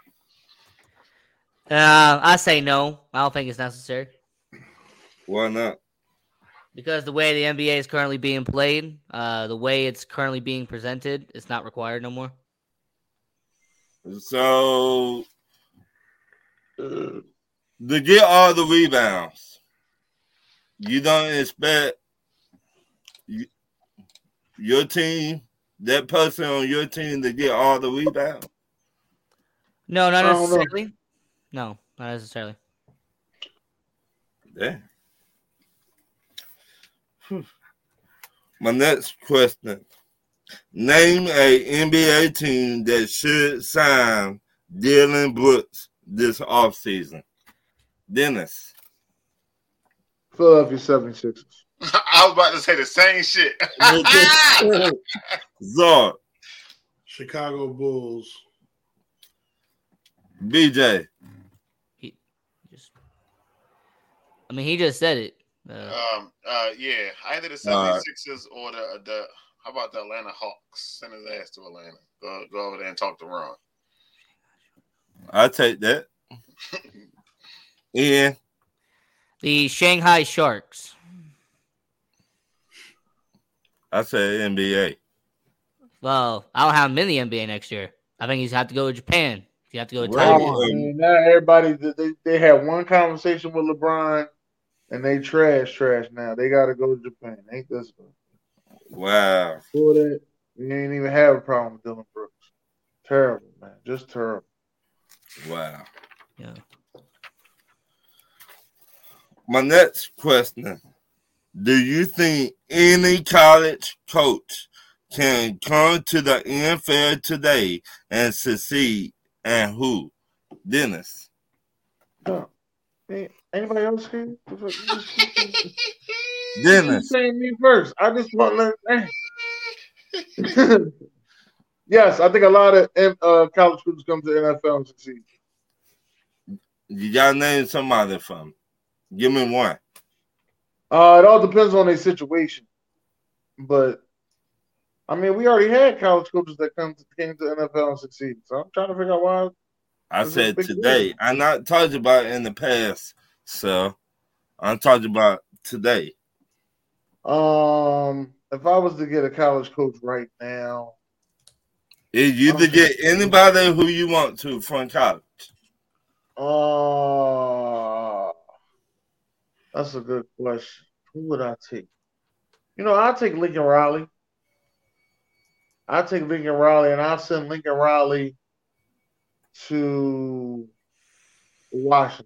Speaker 4: I say no. I don't think it's necessary
Speaker 3: Why not?
Speaker 4: because the way the NBA is currently being played, the way it's currently being presented, it's not required no more.
Speaker 3: So to get all the rebounds, you don't expect your team, that person on your team, to get all the rebounds.
Speaker 4: No, not
Speaker 1: I don't know.
Speaker 4: necessarily. No, not necessarily.
Speaker 3: Yeah. My next question. Name a NBA team that should sign Dylan Brooks this offseason. Dennis.
Speaker 1: Philadelphia 76ers.
Speaker 2: I was about to say the same shit.
Speaker 3: Zard.
Speaker 5: Chicago Bulls.
Speaker 3: BJ.
Speaker 4: He just said it.
Speaker 2: Yeah, either the 76ers or the how about the Atlanta Hawks? Send his ass to Atlanta. Go over there and talk to Ron.
Speaker 3: I'll take that. Ian.
Speaker 4: The Shanghai Sharks.
Speaker 3: I say NBA.
Speaker 4: Well, I don't have him in the NBA next year. I think he's have to go to Japan. You have to go to
Speaker 3: Right.
Speaker 4: Taiwan.
Speaker 1: And now everybody they had one conversation with LeBron, and they trash now. They got to go to Japan. Ain't this good?
Speaker 3: Wow.
Speaker 1: For that, we ain't even have a problem with Dylan Brooks. Terrible, man. Just terrible.
Speaker 3: Wow.
Speaker 4: Yeah.
Speaker 3: My next question. Do you think any college coach can come to the NFL today and succeed? And who? Dennis.
Speaker 1: No. Anybody else here?
Speaker 3: Dennis.
Speaker 1: You saying me first. I just want to learn. Yes, I think a lot of college students come to the NFL and succeed.
Speaker 3: You gotta name somebody for me. Give me one.
Speaker 1: It all depends on their situation. But I mean, we already had college coaches that came to the NFL and succeed. So I'm trying to figure out why.
Speaker 3: I said today. I'm not talking about in the past, so I'm talking about today.
Speaker 1: If I was to get a college coach right now,
Speaker 3: You to get anybody who you want to from college.
Speaker 1: That's a good question. Who would I take? I'll take Lincoln Riley. I'll take Lincoln Riley, and I'll send Lincoln Riley to Washington.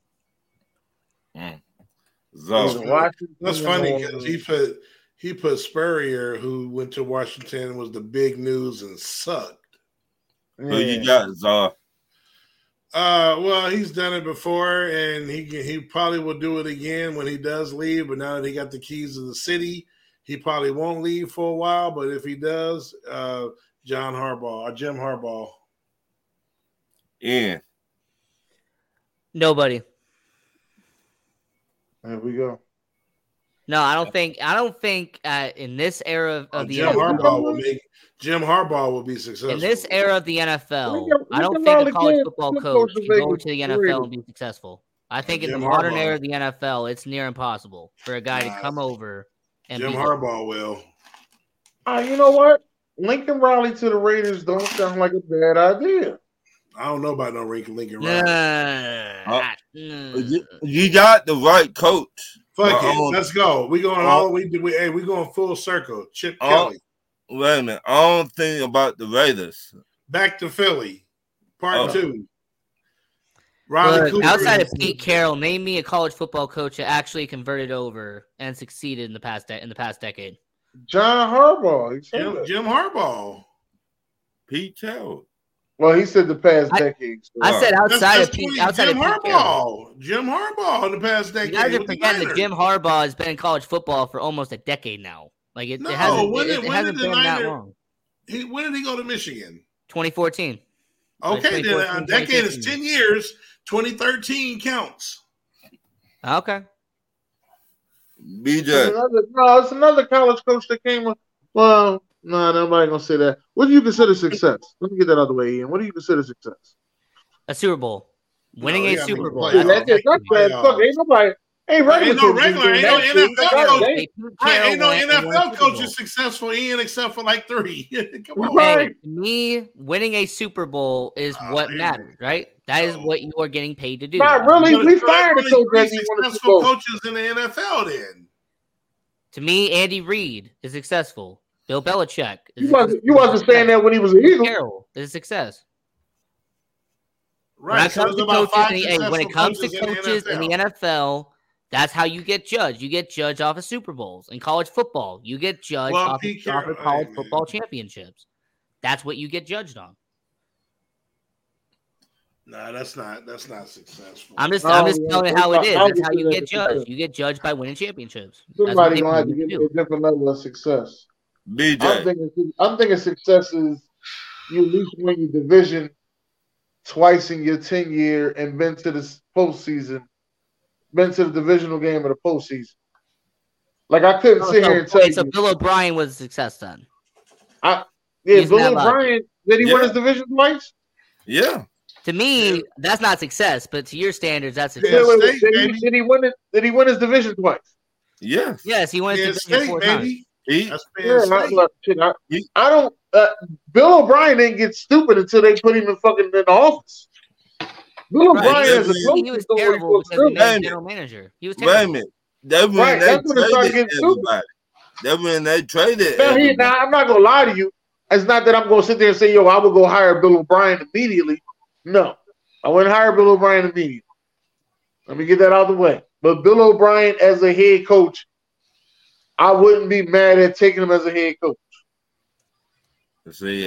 Speaker 5: That's funny because he put Spurrier, who went to Washington, was the big news and sucked.
Speaker 3: Who you got, Czar?
Speaker 5: Well, he's done it before, and he probably will do it again when he does leave. But now that he got the keys to the city, he probably won't leave for a while. But if he does, Jim Harbaugh.
Speaker 3: Yeah.
Speaker 4: Nobody.
Speaker 1: There we go.
Speaker 4: No, I don't think in this era of the
Speaker 5: Jim Harbaugh will be successful.
Speaker 4: In this era of the NFL, I don't think a college football coach can go to the NFL and be successful. I think in the modern era of the NFL, it's near impossible for a guy to come over and
Speaker 5: Jim Harbaugh will.
Speaker 1: You know what? Lincoln Riley to the Raiders don't sound like a bad idea.
Speaker 5: I don't know about no Lincoln Riley.
Speaker 3: You got the right coach.
Speaker 5: Fuck it. Let's go. We going all the way. We going full circle. Chip Kelly.
Speaker 3: Wait a minute. I don't think about the Raiders.
Speaker 5: Back to Philly. Part 2.
Speaker 4: Look, outside of Pete Carroll, name me a college football coach that actually converted over and succeeded in the past decade.
Speaker 1: John Harbaugh.
Speaker 5: Jim Harbaugh.
Speaker 3: Pete Carroll.
Speaker 1: Well, he said the past decade. So.
Speaker 4: I said outside of Pete
Speaker 5: Harbaugh. Jim Harbaugh in the past decade.
Speaker 4: You guys are forgetting that Jim Harbaugh has been in college football for almost a decade now. Like it hasn't been that long.
Speaker 5: When did he go to Michigan?
Speaker 4: 2014.
Speaker 5: Okay, then a decade is 10 years. 2013 counts.
Speaker 4: Okay.
Speaker 3: BJ.
Speaker 1: It's another college coach that came. Well, no, nobody gonna say that. What do you consider success? Let me get that out of the way, Ian. What do you consider success?
Speaker 4: A Super Bowl. Winning a Super Bowl.
Speaker 1: That's bad. Fuck, ain't nobody. Ain't
Speaker 5: no NFL coach is successful, Ian, except for like 3. Come on.
Speaker 4: Hey, to me, winning a Super Bowl is what matters, right? That is what you are getting paid to do.
Speaker 1: Not really. We fired a coach.
Speaker 5: Successful coaches in the NFL. Then,
Speaker 4: to me, Andy Reid is successful. Bill Belichick.
Speaker 1: You wasn't saying that when he was an Eagle.
Speaker 4: Carroll is a success.
Speaker 5: Right.
Speaker 4: When it comes to coaches in the NFL, that's how you get judged. You get judged off of Super Bowls. In college football, you get judged off of college football championships. That's what you get judged on.
Speaker 5: No, that's not successful.
Speaker 4: I'm just telling you how it is. That's how you get judged. You get judged by winning championships.
Speaker 1: Somebody's gonna have to give you a different level of success.
Speaker 3: BJ.
Speaker 1: I'm thinking success is you at least win your division twice in your 10 year and been to the postseason, been to the divisional game of the postseason. Like I couldn't sit here and tell you.
Speaker 4: So Bill O'Brien was a success then.
Speaker 1: Bill O'Brien, did he win his division twice?
Speaker 3: Yeah.
Speaker 4: To me, that's not success, but to your standards, that's success.
Speaker 1: Did he win it? Did he win his division twice?
Speaker 3: Yes.
Speaker 4: Yes, he won his division 4 times.
Speaker 1: I don't. Bill O'Brien didn't get stupid until they put him in office. Bill O'Brien as a coach,
Speaker 4: he was terrible because he made general manager. He was terrible.
Speaker 3: Wait a minute. That's when they traded everybody. That's when they traded.
Speaker 1: Now, I'm not gonna lie to you. It's not that I'm gonna sit there and say, "Yo, I will go hire Bill O'Brien immediately." No, I wouldn't hire Bill O'Brien immediately. Let me get that out of the way. But Bill O'Brien as a head coach, I wouldn't be mad at taking him as a head coach.
Speaker 3: See,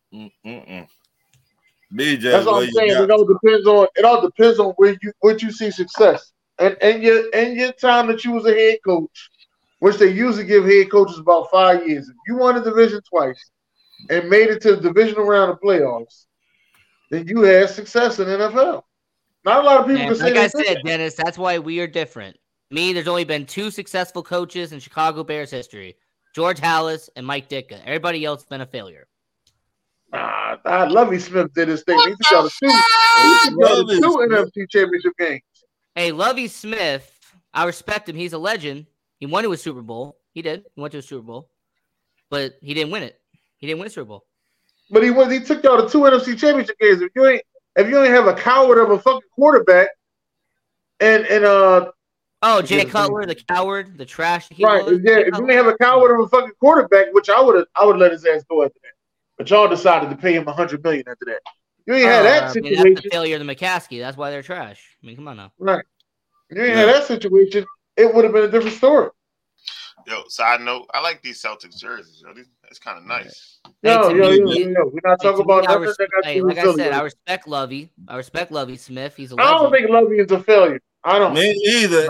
Speaker 3: BJ,
Speaker 1: that's what I'm saying. It all depends on what you see success. And your time that you was a head coach, which they usually give head coaches about 5 years. If you won a division twice and made it to the divisional round of playoffs, then you had success in the NFL. Not a lot of people can say that.
Speaker 4: Like I said, Dennis, that's why we are different. Me, there's only been 2 successful coaches in Chicago Bears history: George Halas and Mike Ditka. Everybody else has been a failure.
Speaker 1: Lovie Smith did his thing. He took out two NFC championship games.
Speaker 4: Hey, Lovie Smith, I respect him. He's a legend. He won to a Super Bowl. He did. He went to a Super Bowl. But he didn't win it. He didn't win a Super Bowl.
Speaker 1: But he took y'all to 2 NFC championship games. If you ain't have a coward of a fucking quarterback and
Speaker 4: Jay Cutler, the coward, the trash.
Speaker 1: Right. Yeah, if you ain't have a coward of a fucking quarterback, which I would let his ass go after that. But y'all decided to pay him $100 million after that. You ain't had that situation.
Speaker 4: That's the failure of the McCaskey. That's why they're trash. I mean, come on now.
Speaker 1: Right. If you ain't had that situation, it would have been a different story.
Speaker 2: Yo, side note, I like these Celtics jerseys. It's kind of nice.
Speaker 1: Yo. We're not talking about nothing that got
Speaker 4: like I said, I respect Lovie. I respect Lovie Smith. He's a legend.
Speaker 1: I don't think Lovie is a failure. I don't.
Speaker 3: Me either.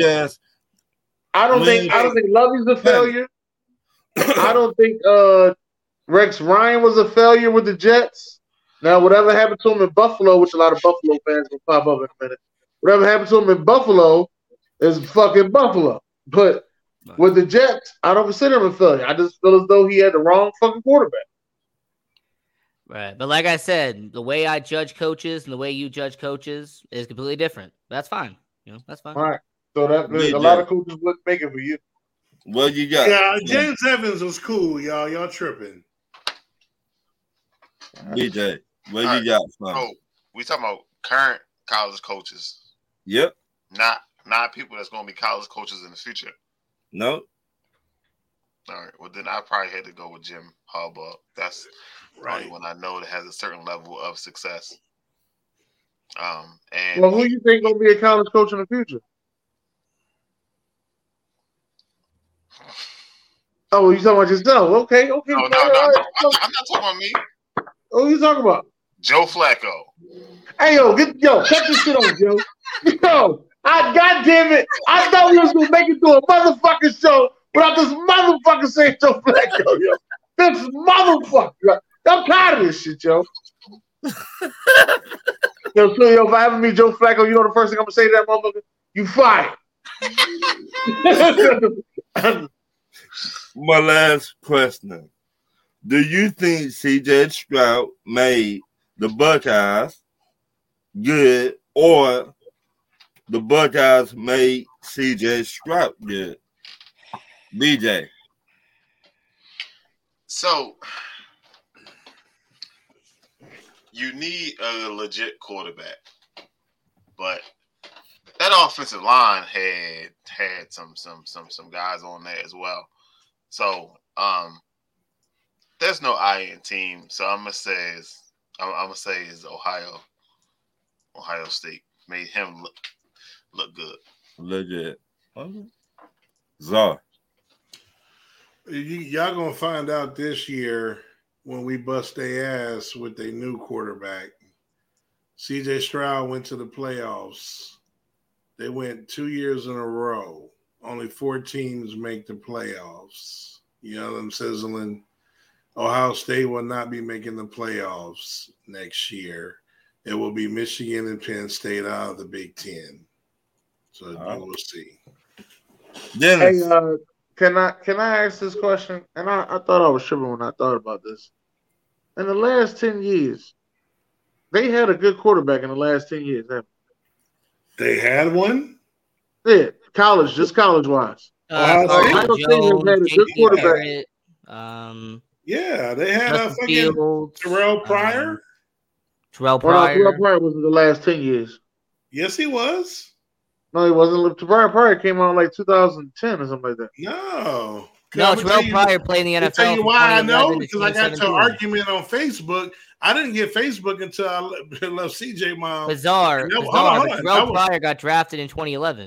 Speaker 1: I don't think Lovie's a failure. I don't think Rex Ryan was a failure with the Jets. Now, whatever happened to him in Buffalo, which a lot of Buffalo fans will pop up in a minute. Whatever happened to him in Buffalo is fucking Buffalo. But with the Jets, I don't consider him a failure. I just feel as though he had the wrong fucking quarterback.
Speaker 4: Right. But like I said, the way I judge coaches and the way you judge coaches is completely different. That's fine. That's fine.
Speaker 1: All right. So that a lot of coaches wouldn't make it for you.
Speaker 3: What you got?
Speaker 5: Yeah, James Evans was cool, y'all. Y'all tripping.
Speaker 3: BJ, what you got?
Speaker 2: Oh, we talking about current college coaches.
Speaker 3: Yep.
Speaker 2: Not people that's going to be college coaches in the future.
Speaker 3: No.
Speaker 2: All right. Well, then I probably had to go with Jim Harbaugh. That's right when I know that has a certain level of success. And
Speaker 1: who you think going to be a college coach in the future? Oh, you talking about yourself? Okay.
Speaker 2: No, I'm not talking about me.
Speaker 1: Who you talking about?
Speaker 2: Joe Flacco.
Speaker 1: Hey, cut this shit on, Joe. Goddamn it! I thought we was gonna make it to a motherfucking show without this motherfucker saying Joe Flacco, yo. This motherfucker. I'm tired of this shit, yo. If I ever meet Joe Flacco, you know the first thing I'm gonna say to that motherfucker? You fired.
Speaker 3: My last question. Do you think C.J. Stroud made the Buckeyes good, or the Buckeyes made C.J. Stroud good? BJ.
Speaker 2: So, you need a legit quarterback, but that offensive line had some guys on there as well. So, there's no IN team. So I'm gonna say is Ohio State made him look good.
Speaker 3: Legit. Okay. Czar.
Speaker 5: Y'all gonna find out this year when we bust their ass with their new quarterback. CJ Stroud went to the playoffs. They went 2 years in a row. Only 4 teams make the playoffs. You know what I'm sizzling? Ohio State will not be making the playoffs next year. It will be Michigan and Penn State out of the Big Ten. So you will see.
Speaker 3: Dennis.
Speaker 1: Hey, can I ask this question? And I thought I was tripping when I thought about this. In the last 10 years, they had a good quarterback in the last 10 years, haven't
Speaker 5: they? Had one?
Speaker 1: Yeah, just college-wise. Ohio State has had a good quarterback.
Speaker 5: Yeah, they had a fucking Terrell Pryor.
Speaker 4: Terrell Pryor
Speaker 1: was in the last 10 years.
Speaker 5: Yes, he was.
Speaker 1: No, he wasn't. Terrell Pryor came out in like 2010 or something like that.
Speaker 5: No,
Speaker 4: Terrell Pryor played in the NFL.
Speaker 5: I'll tell you why I know, because I got into an argument on Facebook. I didn't get Facebook until I left CJ mom.
Speaker 4: Bizarre. Terrell Pryor got drafted in 2011.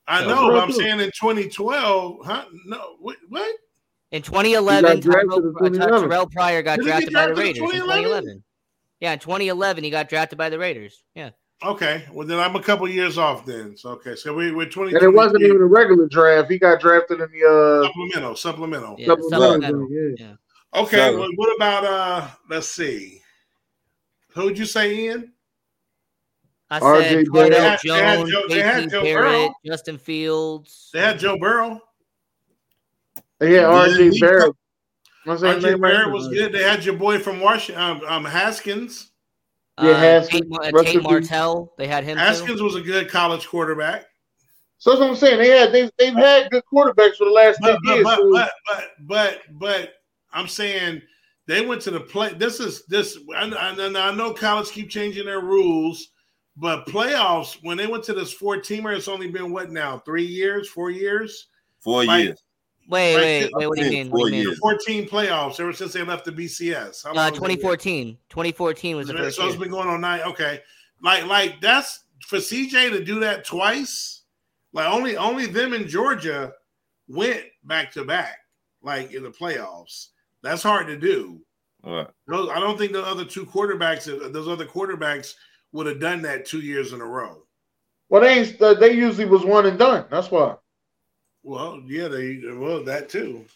Speaker 5: I know, but I'm saying in 2012, huh? No, what?
Speaker 4: In 2011,
Speaker 1: He got
Speaker 4: Terrell Pryor got
Speaker 5: Did he get
Speaker 4: drafted by the
Speaker 5: drafted in
Speaker 4: Raiders. In
Speaker 5: 2011?
Speaker 4: 2011. Yeah, in 2011, he got drafted by the Raiders. Yeah.
Speaker 5: Okay, well then I'm a couple years off then. So we're 2020.
Speaker 1: And it wasn't even a regular draft. He got drafted in the
Speaker 5: supplemental.
Speaker 4: Yeah, supplemental.
Speaker 1: Yeah.
Speaker 5: Okay,
Speaker 3: So-
Speaker 5: well, what about let's see. Who'd you say, Ian?
Speaker 4: I
Speaker 1: R.J.
Speaker 4: said Cardell
Speaker 1: Barrett.
Speaker 4: Jones,
Speaker 5: They had
Speaker 4: JT
Speaker 5: Joe
Speaker 4: Barrett,
Speaker 5: Burrow.
Speaker 4: Justin Fields.
Speaker 5: They had Joe Burrow.
Speaker 1: Yeah, R.J. Barrett.
Speaker 5: R.J. Barrett was good. They had your boy from Washington, Haskins.
Speaker 1: Yeah, Haskins.
Speaker 4: Tate Martell. They had him.
Speaker 5: Haskins
Speaker 4: too.
Speaker 5: was a good college quarterback.
Speaker 1: So that's what I'm saying. They've had good quarterbacks for the last 10 years.
Speaker 5: But I'm saying they went to the play. I know college keep changing their rules, but playoffs, when they went to this 4-teamer, it's only been what now? 3 years, 4 years?
Speaker 3: 4 years.
Speaker 4: Wait. What do you mean?
Speaker 3: 4 years.
Speaker 5: 14 playoffs ever since they left the BCS.
Speaker 4: 2014. 2014 was the first
Speaker 5: So
Speaker 4: year.
Speaker 5: it's been going on 9. Okay, like that's for CJ to do that twice. Like only them in Georgia went back to back, like in the playoffs. That's hard to do.
Speaker 3: All right.
Speaker 5: I don't think the other two quarterbacks, those other quarterbacks, would have done that 2 years in a row.
Speaker 1: Well, they usually was one and done. That's why.
Speaker 5: Well, yeah, that too.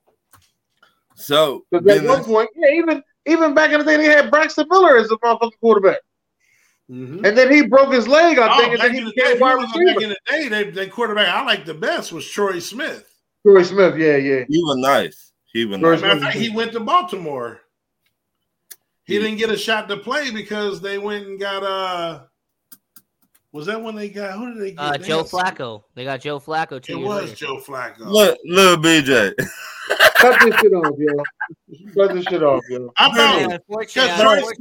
Speaker 3: So
Speaker 1: Because at one point, even back in the day, they had Braxton Miller as a motherfucking quarterback.
Speaker 5: Mm-hmm.
Speaker 1: And then he broke his leg, I think, and
Speaker 5: back
Speaker 1: then
Speaker 5: in
Speaker 1: he
Speaker 5: the day,
Speaker 1: became wide receiver.
Speaker 5: back in the day, they quarterback I liked the best was Troy Smith.
Speaker 1: Troy Smith, yeah.
Speaker 3: he was nice.
Speaker 1: Troy
Speaker 5: Matter of fact, he went to Baltimore. He didn't get a shot to play because they went and got was that when they got who did they get?
Speaker 4: Joe Flacco. They got Joe Flacco 2
Speaker 5: It
Speaker 4: years
Speaker 5: was
Speaker 4: later.
Speaker 5: Joe Flacco.
Speaker 3: Look, little BJ.
Speaker 1: Cut this shit off, yo. Cut this shit off, yo.
Speaker 5: I thought
Speaker 4: Yeah,
Speaker 5: because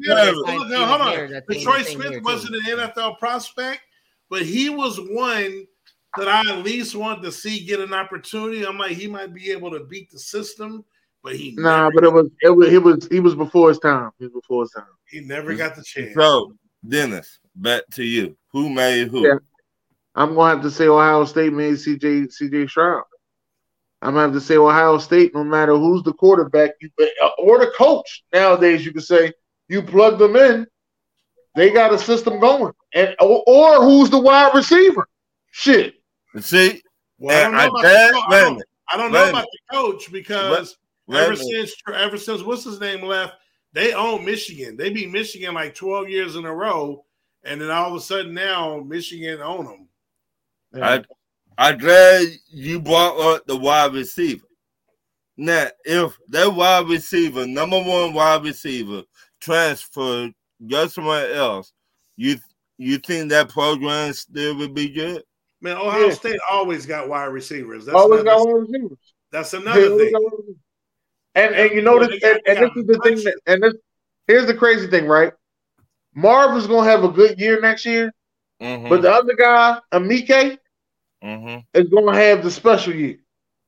Speaker 5: Troy Smith wasn't an NFL prospect, but he was one that I at least wanted to see get an opportunity. I'm like, he might be able to beat the system, but he
Speaker 1: was before his time. He was before his time.
Speaker 5: He never got the chance.
Speaker 3: So, Dennis, back to you. Who made who?
Speaker 1: Yeah. I'm gonna have to say Ohio State made CJ Stroud. I'm gonna have to say Ohio State, no matter who's the quarterback or the coach nowadays, you can say you plug them in, they got a system going. And or who's the wide receiver? Shit.
Speaker 3: See,
Speaker 5: well, I don't know about the coach because ever since what's his name left, they own Michigan. They beat Michigan like 12 years in a row, and then all of a sudden now Michigan own them.
Speaker 3: Yeah. I'm glad you brought up the wide receiver. Now, if that wide receiver, number one wide receiver, transferred go somewhere else, you think that program still would be good?
Speaker 5: Man, Ohio State always got wide receivers. That's another thing.
Speaker 1: And you know this, and this is the thing here's the crazy thing, right? Marv is gonna have a good year next year, but the other guy, Amike, is gonna have the special year.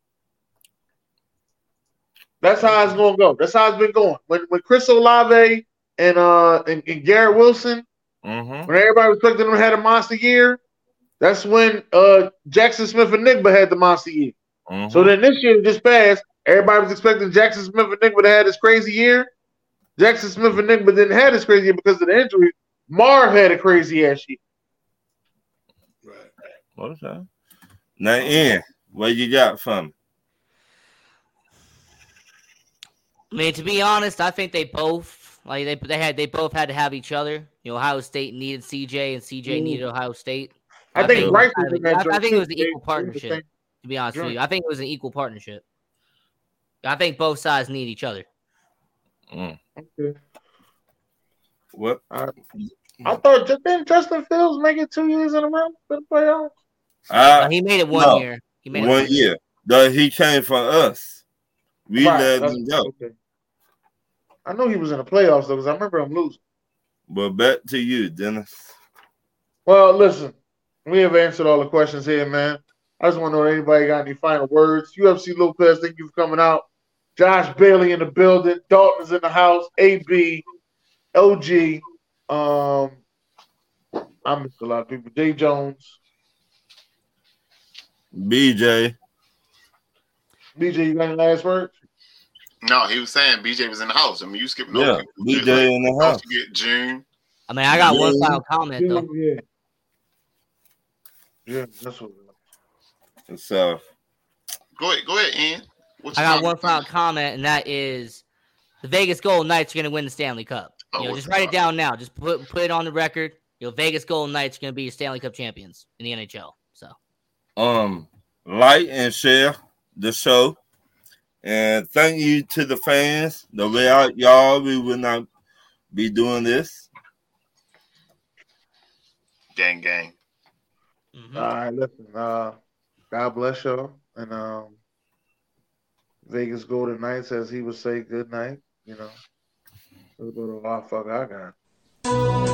Speaker 1: That's how it's gonna go. That's how it's been going. When Chris Olave and Garrett Wilson, when everybody was expecting them to have a monster year, that's when Jackson Smith and Nigba had the monster year. So then this year just passed. Everybody was expecting Jackson Smith and Nigba to have this crazy year. Jackson Smith and Nigba didn't have this crazy year because of the injury. Marv had a crazy ass year.
Speaker 3: Right. Okay. Now, Ian, what you got from me?
Speaker 4: I mean, to be honest, I think they both they both had to have each other. You know, Ohio State needed CJ and CJ needed Ohio State.
Speaker 1: I think it was
Speaker 4: an equal partnership. To be honest with you, I think it was an equal partnership. I think both sides need each other.
Speaker 1: Okay.
Speaker 3: What?
Speaker 1: I thought didn't Justin Fields make it 2 years in a row for the playoffs?
Speaker 4: He made it 1 year. He made it
Speaker 3: 1 year. Though he came from us. We let him go.
Speaker 1: Okay. I know he was in the playoffs though, because I remember him losing.
Speaker 3: But back to you, Dennis.
Speaker 1: Well, listen, we have answered all the questions here, man. I just want to know if anybody got any final words. UFC Lopez, thank you for coming out. Josh Bailey in the building. Dalton's in the house. AB, OG. I missed a lot of people. Jay Jones.
Speaker 3: BJ.
Speaker 1: BJ, you got any last words?
Speaker 2: No, he was saying BJ was in the house. I mean, you skipping
Speaker 3: Yeah,
Speaker 2: over people.
Speaker 3: BJ in the
Speaker 2: Don't
Speaker 3: house.
Speaker 2: forget June.
Speaker 4: I mean, I got one
Speaker 3: Yeah.
Speaker 4: final comment though.
Speaker 1: Yeah, that's what.
Speaker 3: So
Speaker 2: Go ahead, Ian.
Speaker 4: I got one final comment, and that is the Vegas Golden Knights are going to win the Stanley Cup. Just write it down now. Just put it on the record. Vegas Golden Knights are going to be Stanley Cup champions in the NHL. So,
Speaker 3: like and share the show, and thank you to the fans. Without y'all, we would not be doing this.
Speaker 2: Gang.
Speaker 4: mm-hmm.
Speaker 1: All right, listen. God bless y'all, and Vegas Golden Knights, as he would say, good night. Let's go to our fuck I got.